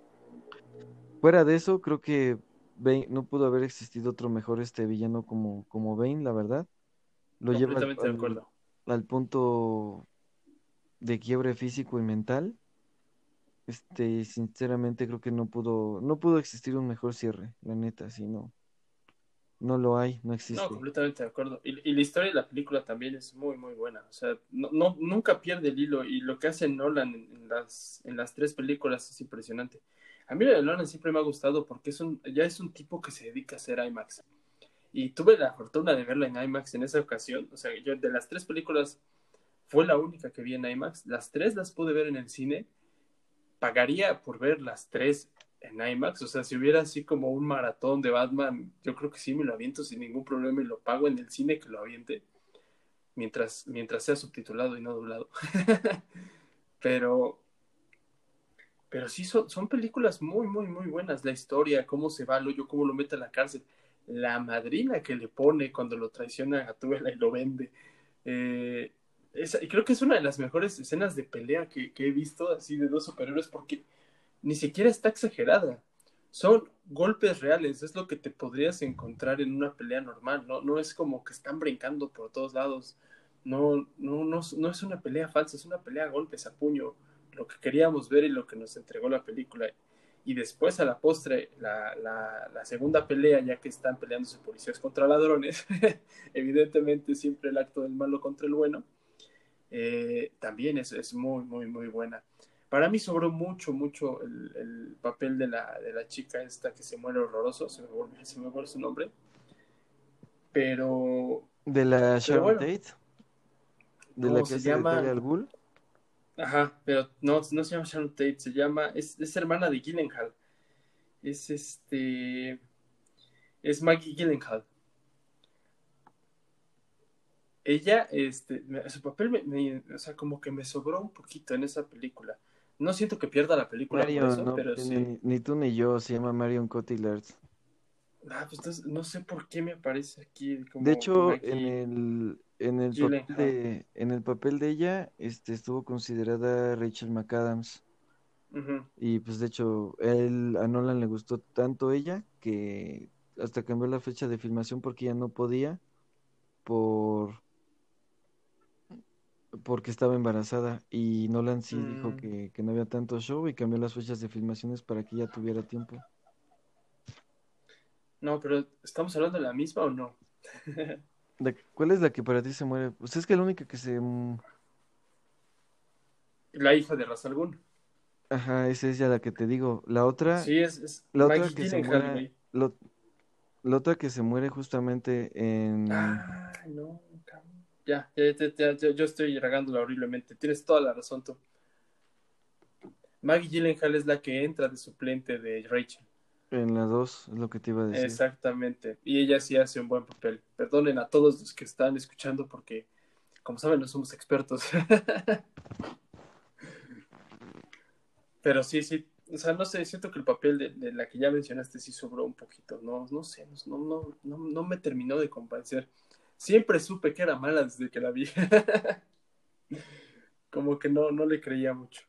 Fuera de eso, creo que Bane- no pudo haber existido otro mejor este villano como, como Bane, la verdad. Lo lleva al, Completamente de al, acuerdo. al punto de quiebre físico y mental. Este, sinceramente creo que no pudo, no pudo existir un mejor cierre, la neta, si no, no lo hay, no No, existe. completamente de acuerdo. Y, y la historia de la película también es muy, muy buena. O sea, no, no, nunca pierde el hilo. Y lo que hace Nolan en, en las, en las tres películas es impresionante. A mí lo de Nolan siempre me ha gustado porque es un, ya es un tipo que se dedica a hacer IMAX. Y tuve la fortuna de verla en IMAX en esa ocasión. O sea, yo de las tres películas fue la única que vi en IMAX. Las tres las pude ver en el cine. Pagaría por ver las tres en IMAX. O sea, si hubiera así como un maratón de Batman, yo creo que sí me lo aviento sin ningún problema y lo pago en el cine que lo aviente, mientras, mientras sea subtitulado y no doblado. pero, pero sí, son, son películas muy, muy, muy buenas. La historia, cómo se va al hoyo, cómo lo mete a la cárcel, la madrina que le pone cuando lo traiciona a Gatúbela y lo vende. Eh, esa, y creo que es una de las mejores escenas de pelea que, que he visto así de dos superhéroes porque ni siquiera está exagerada. Son golpes reales, es lo que te podrías encontrar en una pelea normal, ¿no? No es como que están brincando por todos lados. No, no, no, no es una pelea falsa, es una pelea a golpes, a puño, lo que queríamos ver y lo que nos entregó la película. Y después a la postre, la, la, la segunda pelea, ya que están peleándose policías contra ladrones, evidentemente siempre el acto del malo contra el bueno, eh, también es, es muy, muy, muy buena. Para mí sobró mucho, mucho el, el papel de la, de la chica esta que se muere horroroso, se me vuelve, se me vuelve su nombre, pero, De la pero Sharon bueno, Tate, de la ¿cómo que se hace de Talia llama? al Ghul. Ajá, pero no, no se llama Sharon Tate, se llama, es, es hermana de Gyllenhaal, es este, es Maggie Gyllenhaal. Ella, este, me- su papel, me, me- o sea, como que me sobró un poquito en esa película. No siento que pierda la película por Marion, eso, no pero tiene sí. ni, ni tú ni yo, se llama Marion Cotillard. Ah, pues entonces, no sé por qué me aparece aquí De como hecho, en Maggie el, en el papel Gyllenhaal. de, en el papel de ella, este, estuvo considerada Rachel McAdams. Ujú. Y pues de hecho, él, a Nolan le gustó tanto ella que hasta cambió la fecha de filmación porque ella no podía por porque estaba embarazada. Y Nolan sí dijo Mm, que, que no había tanto show y cambió las fechas de filmaciones para que ella tuviera tiempo. no, pero ¿estamos hablando de la misma o no? La- ¿cuál es la que para ti se muere? Pues es que la única que se... mm, La hija de Ra's al Ghul. ajá, esa es ya la que te digo. La otra, Sí, es, es la otra Maggie que se Gyllenhaal, muera, güey. lo- la otra que se muere justamente en... Ah, no, cabrón. Ya, ya, ya, ya, ya, yo estoy regándola horriblemente. Tienes toda la razón tú. Maggie Gyllenhaal es la que entra de suplente de Rachel. En la dos es lo que te iba a decir. Exactamente. Y ella sí hace un buen papel. Perdonen a todos los que están escuchando porque, como saben, no somos expertos. Pero sí, sí. O sea, no sé, siento que el papel de, de la que ya mencionaste sí sobró un poquito. No, no sé, no, no, no, no me terminó de convencer. Siempre supe que era mala desde que la vi. Como que no, no le creía mucho.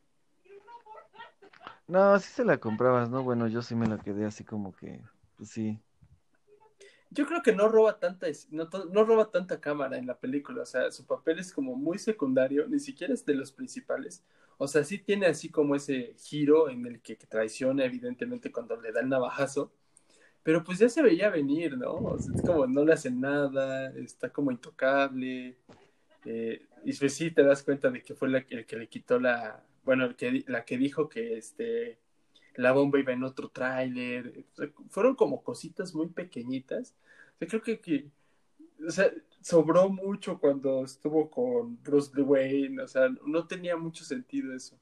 No, sí se la comprabas, ¿no? Bueno, yo sí me la quedé así como que, pues sí. Yo creo que no roba tanta, es- no, to- no roba tanta cámara en la película, o sea, su papel es como muy secundario, ni siquiera es de los principales. O sea, sí tiene así como ese giro en el que, que traiciona evidentemente cuando le da el navajazo, pero pues ya se veía venir, ¿no? O sea, es como no le hacen nada, está como intocable, eh, y pues sí te das cuenta de que fue la, que- el que le quitó la, bueno, el que, di- la que dijo que este, la bomba iba en otro tráiler. O sea, fueron como cositas muy pequeñitas. O sea, creo que, que o sea, sobró mucho cuando estuvo con Bruce Wayne. O sea, no tenía mucho sentido eso.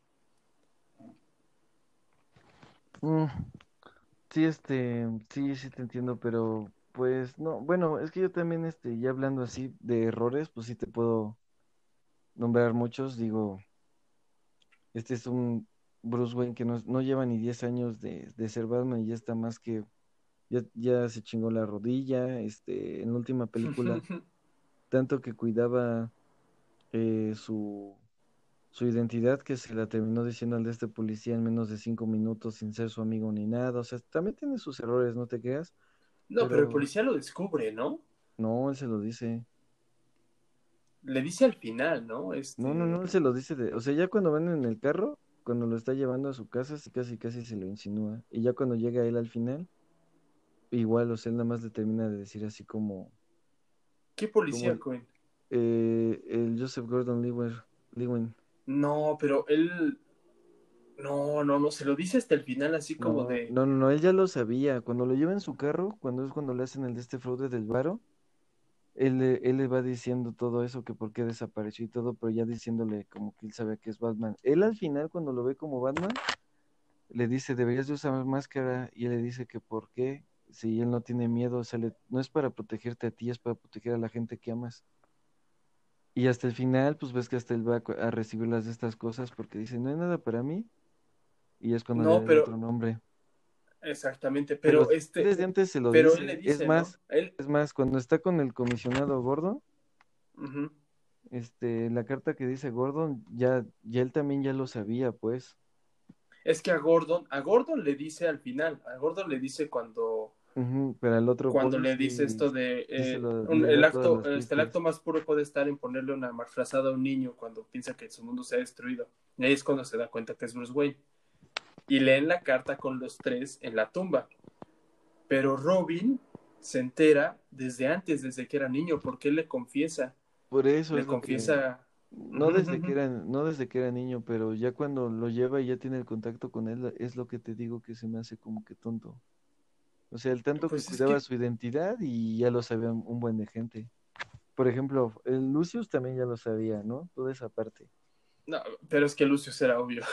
Mm, sí, este, sí, sí te entiendo, pero pues no, bueno, es que yo también, este, ya hablando así de errores, pues sí te puedo nombrar muchos. Digo, este es un Bruce Wayne que no, no lleva ni diez años de, de ser Batman y ya está más que, ya, ya se chingó la rodilla, este, en la última película, tanto que cuidaba eh, su, su identidad que se la terminó diciendo al de este policía en menos de cinco minutos sin ser su amigo ni nada. O sea, también tiene sus errores, no te creas, No, pero el pero policía lo descubre, ¿no? no, él se lo dice. Le dice al final, ¿no? No, no, no, Este. él se lo dice de, o sea, ya cuando van en el carro, cuando lo está llevando a su casa, sí, casi, casi se lo insinúa. Y ya cuando llega él al final, igual, o sea, él nada más le termina de decir así como, ¿Qué como policía, el, Cohen? eh, el Joseph Gordon-Levitt, Lewin. No, pero él. No, no, no, se lo dice hasta el final, así como No, de. no, no, no, él ya lo sabía. Cuando lo lleva en su carro, cuando es cuando le hacen el de este fraude del varo, él, le- él le va diciendo todo eso, que por qué desapareció y todo, pero ya diciéndole como que él sabe que es Batman. Él al final, cuando lo ve como Batman, le dice, deberías de usar máscara, y él le dice que por qué, si él no tiene miedo, o sea, le- no es para protegerte a ti, es para proteger a la gente que amas. Y hasta el final, pues ves que hasta él va a, cu- a recibir las de estas cosas porque dice, no hay nada para mí, y es cuando le No, da el otro pero. nombre. Exactamente, Pero pero este. desde antes se lo Pero él le dice, es dice, ¿no? más, Él. es más, cuando está con el comisionado Gordon, Ujú. este, la carta que dice Gordon, ya, ya él también ya lo sabía, pues. Es que a Gordon, a Gordon le dice al final, a Gordon le dice cuando, Ujú, pero al otro cuando Bruce le dice sí, esto de sí se eh, lo, un- le el da todas acto, las este, el acto pistas. más puro puede estar en ponerle una frazada a un niño cuando piensa que su mundo se ha destruido. Y ahí es cuando se da cuenta que es Bruce Wayne. Y leen la carta con los tres en la tumba. Pero Robin se entera desde antes, desde que era niño, porque él le confiesa, Por eso le es lo que, confiesa. no Ujú, desde que ujú. era, no desde que era niño, pero ya cuando lo lleva y ya tiene el contacto con él, es lo que te digo que se me hace como que tonto. O sea, el tanto que Pues es cuidaba que, su identidad y ya lo sabía un buen de gente. Por ejemplo, el Lucius también ya lo sabía, ¿no? Toda esa parte. no, pero es que Lucius era obvio.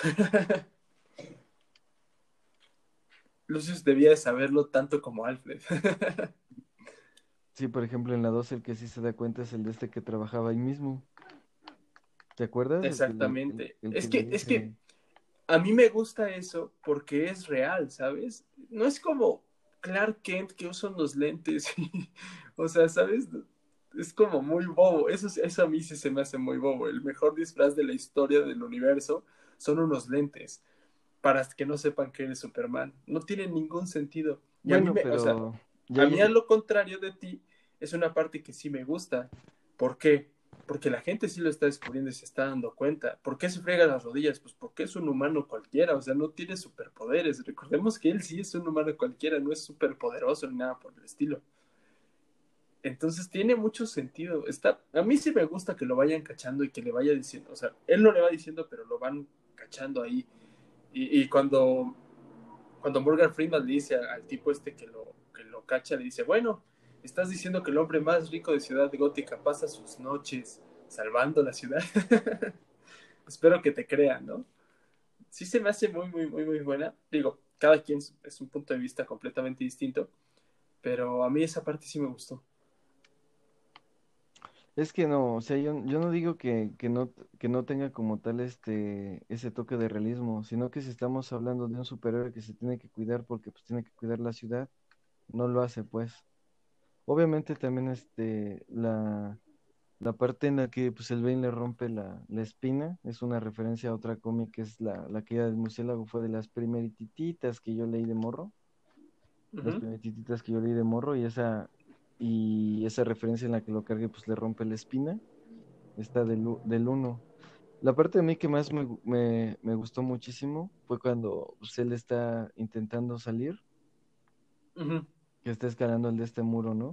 Lucius debía de saberlo tanto como Alfred. Sí, por ejemplo, en la dos el que sí se da cuenta es el de este que trabajaba ahí mismo. ¿Te acuerdas? El que le, el, Exactamente. el Es que le que, es que dice, a mí me gusta eso porque es real, ¿sabes? No es como Clark Kent que usa unos lentes. y- o sea, ¿sabes? Es como muy bobo. Eso, eso a mí sí se me hace muy bobo. El mejor disfraz de la historia del universo son unos lentes para que no sepan que eres Superman. No tiene ningún sentido. Y a mí bueno, me, o sea, pero ya a mí a yendo, lo contrario de ti, es una parte que sí me gusta. ¿Por qué? Porque la gente sí lo está descubriendo y se está dando cuenta. ¿Por qué se friega las rodillas? Pues porque es un humano cualquiera, o sea, no tiene superpoderes. Recordemos que él sí es un humano cualquiera, no es superpoderoso ni nada por el estilo. Entonces tiene mucho sentido. Está, a mí sí me gusta que lo vayan cachando y que le vaya diciendo, o sea, él no le va diciendo, pero lo van cachando ahí. Y, y cuando, cuando Morgan Freeman le dice al tipo este que lo, que lo cacha, le dice, bueno, estás diciendo que el hombre más rico de Ciudad Gótica pasa sus noches salvando la ciudad. Espero que te crean, ¿no? Sí se me hace muy, muy, muy, muy buena. Digo, cada quien es, es un punto de vista completamente distinto, pero a mí esa parte sí me gustó. Es que no, o sea, yo, yo no digo que, que no, que no tenga como tal este, ese toque de realismo, sino que si estamos hablando de un superhéroe que se tiene que cuidar porque pues tiene que cuidar la ciudad, no lo hace pues. Obviamente también este, la, la parte en la que pues el Bane le rompe la, la espina es una referencia a otra cómic que es la, la caída del murciélago, fue de las primerititas que yo leí de morro, las Ujú, primerititas que yo leí de morro y esa, y esa referencia en la que lo cargue pues le rompe la espina, está del, u- del uno. La parte de mí que más me, gu- me, me gustó muchísimo fue cuando pues, él está intentando salir, ujú. que está escalando el de este muro, ¿no?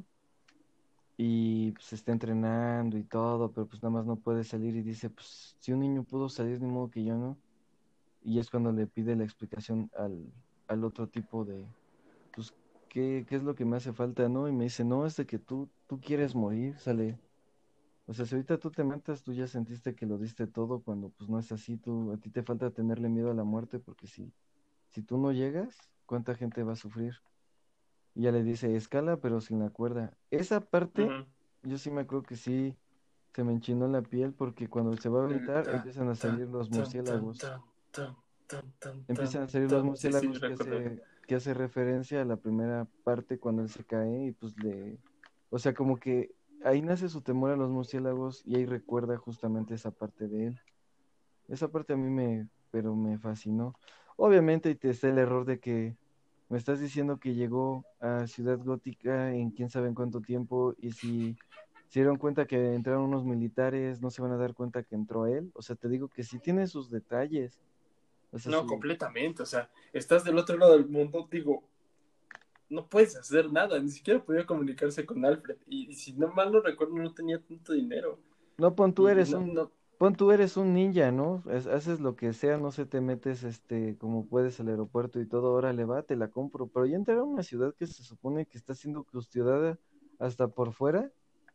Y pues está entrenando y todo, pero pues nada más no puede salir y dice, pues si un niño pudo salir, ni modo que yo no. Y es cuando le pide la explicación al, al otro tipo de, pues, ¿qué, qué es lo que me hace falta, no? Y me dice, no, es de que tú, tú quieres morir, sale. O sea, si ahorita tú te matas, tú ya sentiste que lo diste todo cuando pues no es así, tú, a ti te falta tenerle miedo a la muerte porque si, si tú no llegas, ¿cuánta gente va a sufrir? Y ya le dice, escala, pero sin la cuerda. Esa parte, Ujú. yo sí me acuerdo que sí se me enchinó la piel porque cuando se va a El aventar, ta, empiezan a ta, salir los tan, tan, murciélagos. tan, tan, tan, tan, tan, Empiezan a salir los tan. Sí, sí, murciélagos que recuerdo. hace, que hace referencia a la primera parte cuando él se cae y pues le... O sea, como que ahí nace su temor a los murciélagos y ahí recuerda justamente esa parte de él. Esa parte a mí me, pero me fascinó. Obviamente, y te está el error de que me estás diciendo que llegó a Ciudad Gótica en quién sabe en cuánto tiempo y si se dieron cuenta que entraron unos militares, no se van a dar cuenta que entró él. O sea, te digo que sí tiene sus detalles. O sea, No, sí, completamente. O sea, estás del otro lado del mundo, digo, no puedes hacer nada, ni siquiera podía comunicarse con Alfred. Y, y si no mal no recuerdo, no tenía tanto dinero. no, pon tú Y, y eres no, un, no, pon tú eres un ninja, ¿no? Es- haces lo que sea, no sé, te metes este, como puedes al aeropuerto y todo, órale va, te la compro. Pero ya entrar a una ciudad que se supone que está siendo custodiada hasta por fuera.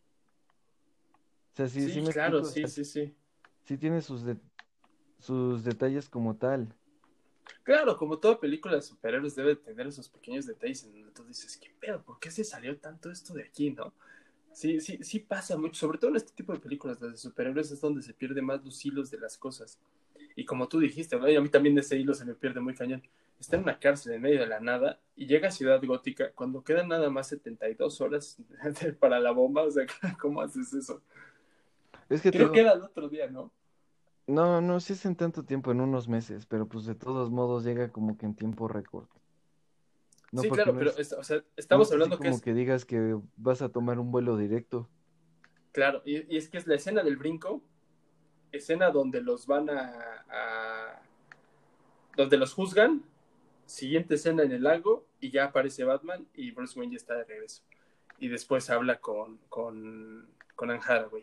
O sea, sí, sí sí, me claro, explico, o sí, sea, sí, sí. sí tiene sus, de- sus detalles como tal. Claro, como toda película de superhéroes debe tener esos pequeños detalles en donde tú dices, ¿qué pedo? ¿Por qué se salió tanto esto de aquí, no? Sí, sí, sí pasa mucho, sobre todo en este tipo de películas, las de superhéroes es donde se pierde más los hilos de las cosas. Y como tú dijiste, ¿no? Y a mí también ese hilo se me pierde muy cañón. Está en una cárcel en medio de la nada y llega a Ciudad Gótica cuando quedan nada más setenta y dos horas para la bomba. O sea, ¿cómo haces eso? Es que te Creo que digo, era el otro día, ¿no? no, no, sí es en tanto tiempo, en unos meses, pero pues de todos modos llega como que en tiempo récord. No, Sí, porque claro, no pero es, es- o sea, no estamos es así hablando que como es, que digas que vas a tomar un vuelo directo. claro, y, y es que es la escena del brinco, escena donde los van a, a- donde los juzgan, siguiente escena en el lago y ya aparece Batman y Bruce Wayne ya está de regreso. Y después habla con, con, con Anne Hathaway.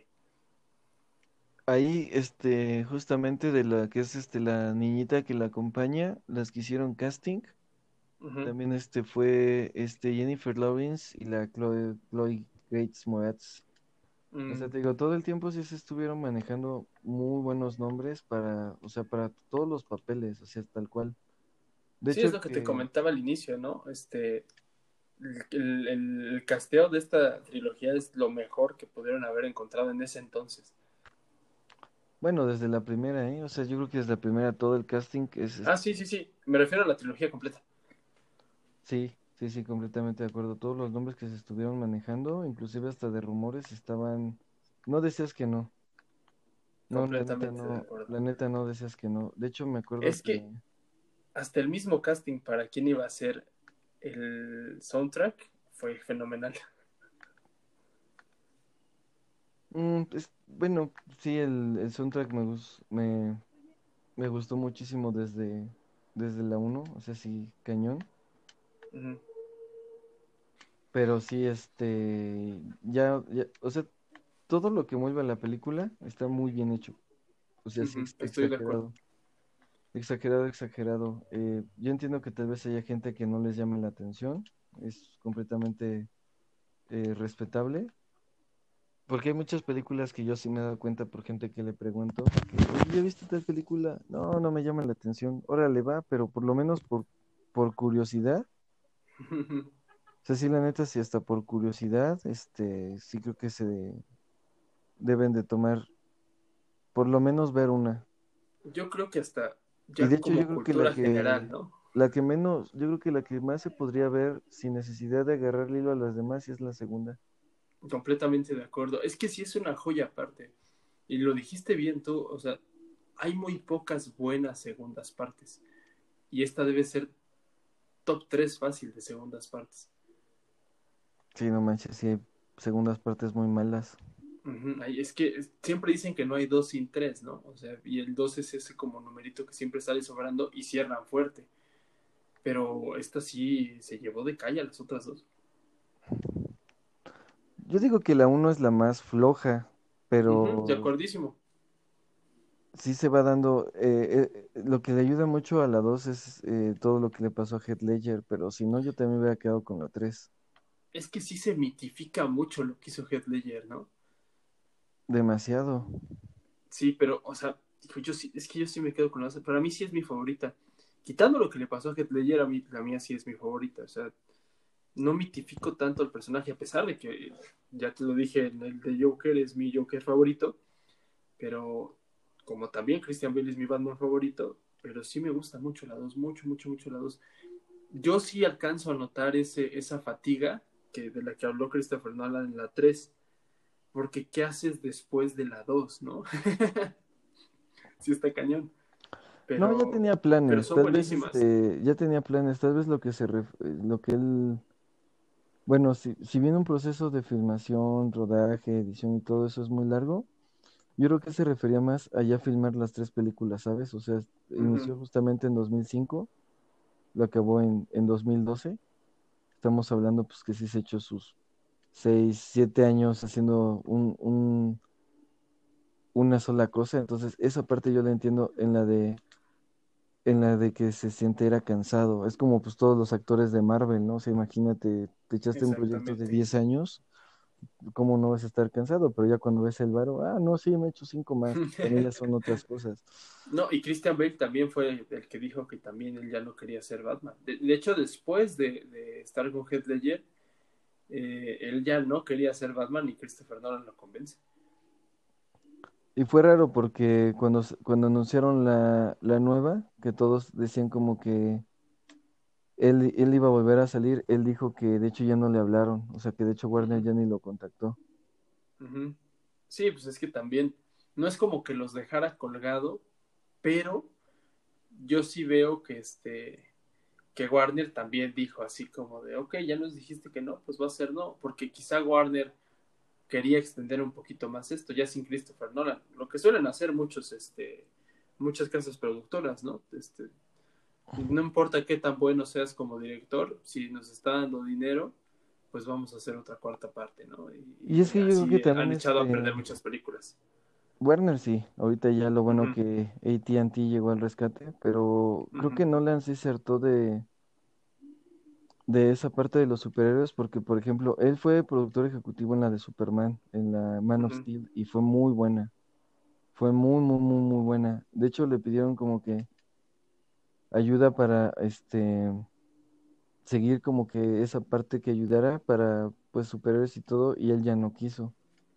Ahí, este, justamente de la que es este la niñita que la acompaña, las que hicieron casting, Ujú. también este fue este Jennifer Lawrence y la Chloe, Chloe Grace Moretz. O sea, Mm. te digo, todo el tiempo sí se estuvieron manejando muy buenos nombres para, o sea, para todos los papeles, o sea, tal cual. De Sí, es hecho lo que te que, comentaba al inicio, ¿no? Este, el, el, el casteo de esta trilogía es lo mejor que pudieron haber encontrado en ese entonces. bueno, desde la primera, ¿eh? O sea, yo creo que desde la primera todo el casting es, Ah, sí, este, sí, sí, me refiero a la trilogía completa. sí, sí, sí, completamente de acuerdo. Todos los nombres que se estuvieron manejando, inclusive hasta de rumores, estaban, no decías que no. No, la neta Completamente de no, acuerdo. la neta no decías que no. De hecho, me acuerdo Es que, que hasta el mismo casting para quién iba a ser el soundtrack fue fenomenal. mm, es- bueno, sí, el, el soundtrack me, gus- me, me gustó muchísimo desde, desde la uno, o sea, sí, cañón. Ujú, Pero sí, este, ya, ya, o sea, todo lo que mueve a la película está muy bien hecho. O sea, sí, ujú, ex- estoy de acuerdo. exagerado, exagerado, exagerado. Eh, yo entiendo que tal vez haya gente que no les llame la atención, es completamente eh, respetable. Porque hay muchas películas que yo sí me he dado cuenta por gente que le pregunto, que, oye, ¿ya viste tal película? No, no me llama la atención. Órale, va, pero por lo menos por, por curiosidad, o sea, sí, la neta, sí, hasta por curiosidad, este, sí creo que se de- deben de tomar, por lo menos ver una. Yo creo que hasta Y ya de hecho yo como creo que la cultura general, que, ¿no? la que menos, yo creo que la que más se podría ver sin necesidad de agarrar hilo a las demás sí es la segunda. Completamente de acuerdo. Es que sí es una joya aparte. Y lo dijiste bien tú, o sea, hay muy pocas buenas segundas partes. Y esta debe ser top tres fácil de segundas partes. Sí, no manches, sí hay segundas partes muy malas. Ujú, ay, es que siempre dicen que no hay dos sin tres, ¿no? O sea, y el dos es ese como numerito que siempre sale sobrando y cierran fuerte. Pero esta sí se llevó de calle a las otras dos. Yo digo que la uno es la más floja, Ujú, de pero acordísimo. sí se va dando, eh, eh, lo que le ayuda mucho a la dos es eh, todo lo que le pasó a Heath Ledger, pero si no, yo también me hubiera quedado con la tres. Es que sí se mitifica mucho lo que hizo Heath Ledger, ¿no? Demasiado. Sí, pero, o sea, dijo, yo sí, es que yo sí me quedo con la... Para mí sí es mi favorita. Quitando lo que le pasó a Heath Ledger, a mí, la mía sí es mi favorita. O sea, no mitifico tanto al personaje, a pesar de que, ya te lo dije, en el de Joker es mi Joker favorito, pero como también Christian Bale es mi Batman favorito, pero sí me gusta mucho la dos, mucho, mucho, mucho la dos. Yo sí alcanzo a notar ese, esa fatiga que, de la que habló Christopher Nolan en la tres, porque ¿qué haces después de la dos, no? Sí está cañón, No, ya pero, tenía pero planes, son tal vez buenísimas. este, ya tenía planes, tal vez lo que se ref- eh, lo que él, bueno, si, si bien un proceso de filmación, rodaje, edición y todo eso es muy largo, yo creo que se refería más a ya filmar las tres películas, ¿sabes? O sea, Ujú. inició justamente en dos mil cinco, lo acabó en, en dos mil doce. Estamos hablando pues que sí se echó sus seis, siete años haciendo un, un- una sola cosa, entonces esa parte yo la entiendo en la de en la de que se sintiera cansado. Es como pues todos los actores de Marvel, ¿no? O sea, imagínate, te echaste un proyecto de Exactamente. diez años, ¿cómo no vas a estar cansado? Pero ya cuando ves el varo, ah, no, sí, me he hecho cinco más, también ya son otras cosas. No, y Christian Bale también fue el que dijo que también él ya no quería ser Batman. De, de hecho, después de, de estar con Heath Ledger, eh, él ya no quería ser Batman y Christopher Nolan lo convence. Y fue raro porque cuando, s- cuando anunciaron la, la nueva, que todos decían como que él, él iba a volver a salir, él dijo que de hecho ya no le hablaron, o sea que de hecho Warner Ujú, ya ni lo contactó. ujú. Sí, pues es que también no es como que los dejara colgado, pero yo sí veo que este que Warner también dijo así como de, ok, ya nos dijiste que no, pues va a ser no, porque quizá Warner quería extender un poquito más esto, ya sin Christopher Nolan, lo que suelen hacer muchos, este, muchas casas productoras, ¿no? Este, no importa qué tan bueno seas como director, si nos está dando dinero, pues vamos a hacer otra cuarta parte, ¿no? Y Y, es y que yo creo que así también han echado a este, perder muchas películas. Warner sí, ahorita ya lo bueno Ujú, que A T and T llegó al rescate, pero creo ujú, que Nolan sí se hartó de, de esa parte de los superhéroes porque, por ejemplo, él fue productor ejecutivo en la de Superman, en la Man of ujú. Steel, y fue muy buena, fue muy, muy, muy, muy buena. De hecho, le pidieron como que ayuda para, este, seguir como que esa parte que ayudara para, pues, superhéroes y todo, y él ya no quiso.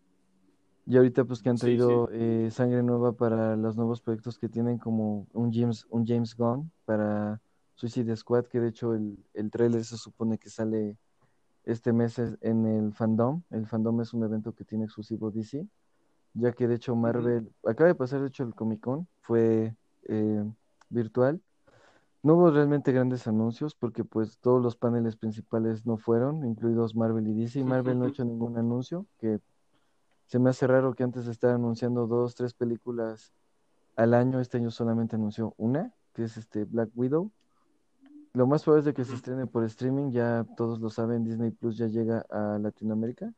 Y ahorita pues que han Sí, sí. traído eh, sangre nueva para los nuevos proyectos que tienen como un James, un James Gunn para Suicide Squad, que de hecho el, el tráiler se supone que sale este mes es- en el Fandom. El Fandom es un evento que tiene exclusivo D C, ya que de hecho Ujú, Marvel, acaba de pasar de hecho el Comic Con, fue eh, virtual. No hubo realmente grandes anuncios porque pues todos los paneles principales no fueron, incluidos Marvel y D C. Marvel no ha ujú, hecho ningún anuncio, que se me hace raro que antes de estar anunciando dos, tres películas al año, este año solamente anunció una, que es este Black Widow. Lo más probable es de que se ujú. estrene por streaming, ya todos lo saben, Disney Plus ya llega a Latinoamérica.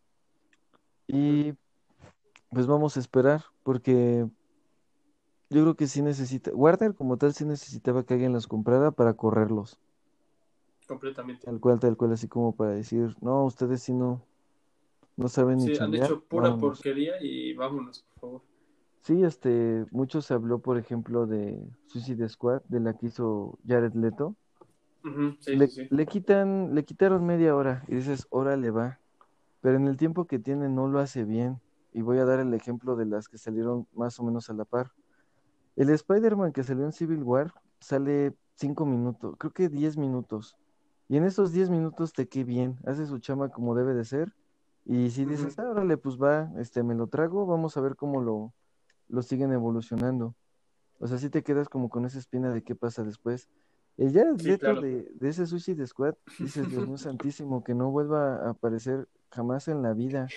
Y pues vamos a esperar, porque yo creo que sí necesita, Warner como tal sí necesitaba que alguien los comprara para correrlos. Completamente. Tal cual, tal cual, así como para decir, no, ustedes sí no, no saben ni Sí, han chambear, hecho pura vámonos. porquería y vámonos, por favor. Sí, este, mucho se habló, por ejemplo, de Suicide Squad, de la que hizo Jared Leto, Ujú, sí, sí, Le, sí. le quitan, le quitaron media hora y dices, órale va, pero en el tiempo que tiene no lo hace bien. Y voy a dar el ejemplo de las que salieron más o menos a la par. El Spider-Man que salió en Civil War sale cinco minutos, creo que diez minutos. Y en esos diez minutos te qué bien, hace su chama como debe de ser. Y si Ujú, dices, ah, órale, pues va, este, me lo trago, vamos a ver cómo lo, lo siguen evolucionando. O sea, si te quedas como con esa espina de qué pasa después. El Jared sí, Leto claro. de, de ese Suicide Squad, dices, Dios mío santísimo, que no vuelva a aparecer jamás en la vida.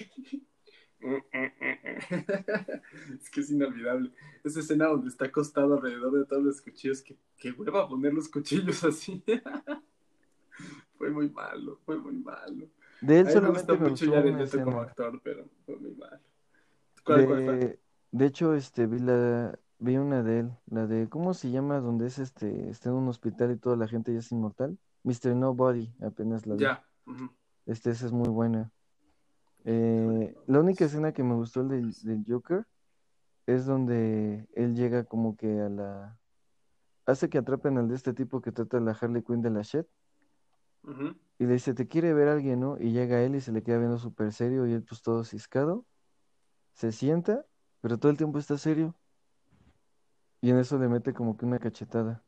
Es que es inolvidable. Esa escena donde está acostado alrededor de todos los cuchillos, que, que hueva poner los cuchillos así. Fue muy malo, fue muy malo. De él A mí me gusta solamente me mucho gustó Jared una Leto como escena. actor, pero fue muy malo. ¿Cuál, cuál fue? De, de hecho, este, vi la, vi una de él, la de, ¿cómo se llama? Donde es este, está en un hospital y toda la gente ya es inmortal. míster Nobody, apenas la vi. Ya. Ujú. Este, esa es muy buena. Híjole, Eh, no, la única pues, escena que me gustó del, del Joker es donde él llega como que a la, hace que atrapen al de este tipo que trata a la Harley Quinn de la Shed ujú. y le dice, te quiere ver alguien, ¿no? Y llega él y se le queda viendo súper serio y él pues todo ciscado, se sienta, pero todo el tiempo está serio y en eso le mete como que una cachetada.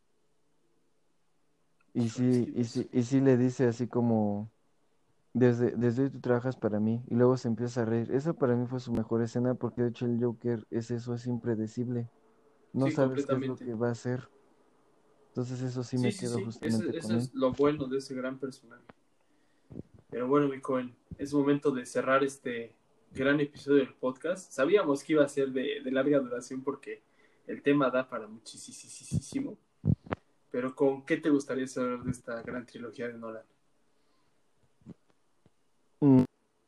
Y Híjole, es sí, que y Dios. sí, y sí le dice así como, desde, desde hoy tú trabajas para mí y luego se empieza a reír. Esa para mí fue su mejor escena porque de hecho el Joker es eso, es impredecible. No Sí, sabes qué es lo completamente. que va a hacer. Entonces eso sí Sí, me sí, quedo sí. Eso, justamente eso con él. es lo bueno de ese gran personaje. Pero bueno, mi Cohen, es momento de cerrar este gran episodio del podcast. Sabíamos que iba a ser de, de larga duración porque el tema da para muchísimo. Pero ¿con qué te gustaría saber de esta gran trilogía de Nolan? Mm,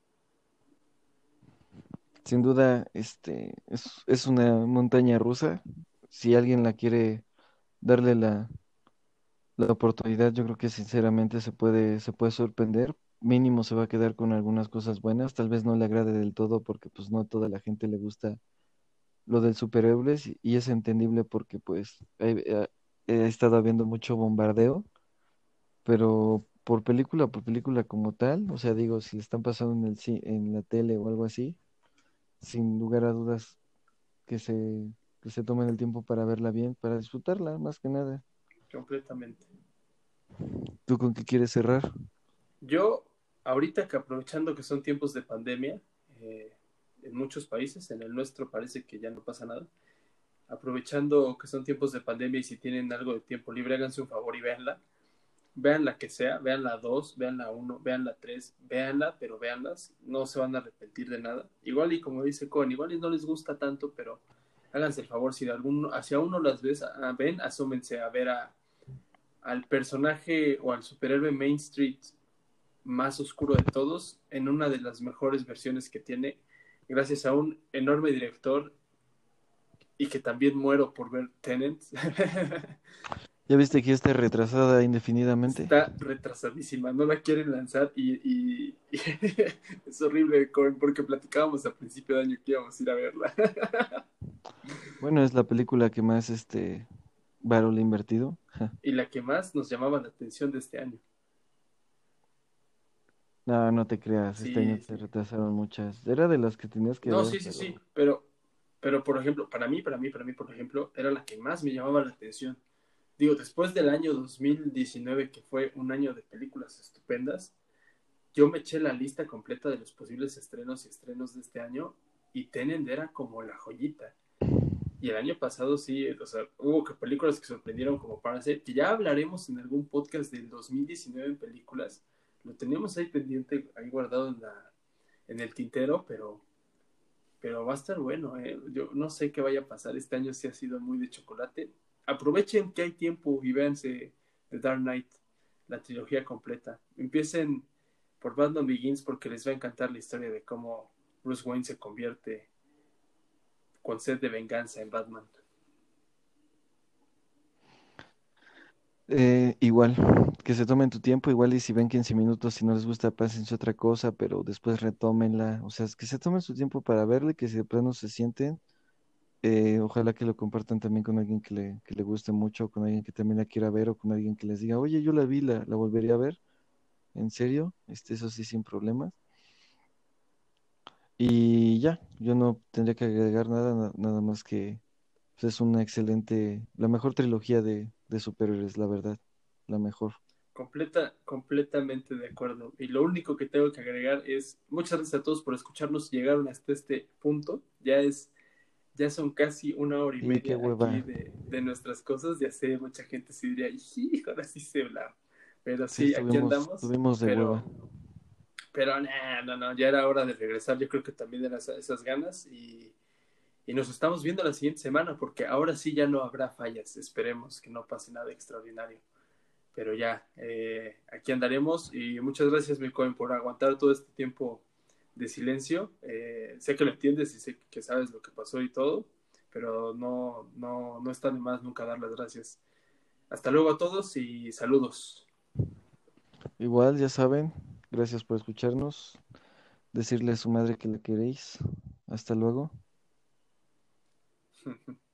Sin duda, este, es, es una montaña rusa. Si alguien la quiere darle la, la oportunidad, yo creo que sinceramente se puede, se puede sorprender. Mínimo se va a quedar con algunas cosas buenas. Tal vez no le agrade del todo porque pues no a toda la gente le gusta lo del superhéroes y, y es entendible porque pues he, he- he estado habiendo mucho bombardeo, pero por película, por película como tal, o sea, digo, si le están pasando en el, ci- en la tele o algo así, sin lugar a dudas que se, que se tomen el tiempo para verla bien, para disfrutarla, más que nada. Completamente. ¿Tú con qué quieres cerrar? Yo, ahorita que aprovechando que son tiempos de pandemia, eh, en muchos países, en el nuestro parece que ya no pasa nada, aprovechando que son tiempos de pandemia y si tienen algo de tiempo libre, háganse un favor y véanla. Vean la que sea, vean la dos, vean la uno, vean la tres, véanla, pero véanlas, no se van a arrepentir de nada. Igual y como dice Cohen, igual y no les gusta tanto, pero háganse el favor, si de algún, hacia uno las ves, a, ven, asómense a ver a, al personaje o al superhéroe Main Street más oscuro de todos en una de las mejores versiones que tiene, gracias a un enorme director y que también muero por ver Tenant. ¿Ya viste que ya está retrasada indefinidamente? Está retrasadísima, no la quieren lanzar y, y, y es horrible porque platicábamos a principio de año que íbamos a ir a verla. Bueno, es la película que más este varo le he invertido. Y la que más nos llamaba la atención de este año. No, no te creas, este año Sí, se sí. retrasaron muchas. Era de las que tenías que No, ver, sí, sí, sí, pero pero, pero por ejemplo, para mí, para mí, para mí, por ejemplo, era la que más me llamaba la atención. Digo, después del año dos mil diecinueve, que fue un año de películas estupendas, yo me eché la lista completa de los posibles estrenos y estrenos de este año y Tenet era como la joyita. Y el año pasado sí, o sea, hubo que películas que sorprendieron como Parasite, que ya hablaremos en algún podcast del dos mil diecinueve en películas. Lo tenemos ahí pendiente, ahí guardado en, la, en el tintero, pero, pero va a estar bueno. ¿Eh? Yo no sé qué vaya a pasar. Este año sí ha sido muy de chocolate. Aprovechen que hay tiempo y véanse The Dark Knight, la trilogía completa. Empiecen por Batman Begins porque les va a encantar la historia de cómo Bruce Wayne se convierte con sed de venganza en Batman. eh, igual, que se tomen tu tiempo, igual y si ven quince minutos, si no les gusta, pásense otra cosa, pero después retómenla. O sea, es que se tomen su tiempo para verla y que si de plano se sienten, Eh, ojalá que lo compartan también con alguien que le, que le guste mucho, con alguien que también la quiera ver o con alguien que les diga, oye, yo la vi, la, la volvería a ver, en serio, este, eso sí, sin problemas. Y ya, yo no tendría que agregar nada, na- nada más que pues, es una excelente, la mejor trilogía de, de superhéroes, la verdad, la mejor. Completa, completamente de acuerdo. Y lo único que tengo que agregar es muchas gracias a todos por escucharnos. Llegaron hasta este punto. Ya es, ya son casi una hora y Y qué media aquí hueva, de, de nuestras cosas. Ya sé, mucha gente se diría, "Iji, ahora sí se habla". Pero sí, sí, aquí estuvimos, andamos. estuvimos de hueva. Pero, pero nah, no, no, ya era hora de regresar. Yo creo que también eran esas, esas ganas. Y, y nos estamos viendo la siguiente semana porque ahora sí ya no habrá fallas. Esperemos que no pase nada extraordinario. Pero ya, eh, aquí andaremos y muchas gracias, Milcoin, por aguantar todo este tiempo de silencio. Eh, sé que lo entiendes y sé que sabes lo que pasó y todo, pero no, no, no está de más nunca dar las gracias. Hasta luego a todos y saludos. Igual, ya saben, gracias por escucharnos, decirle a su madre que la queréis. Hasta luego.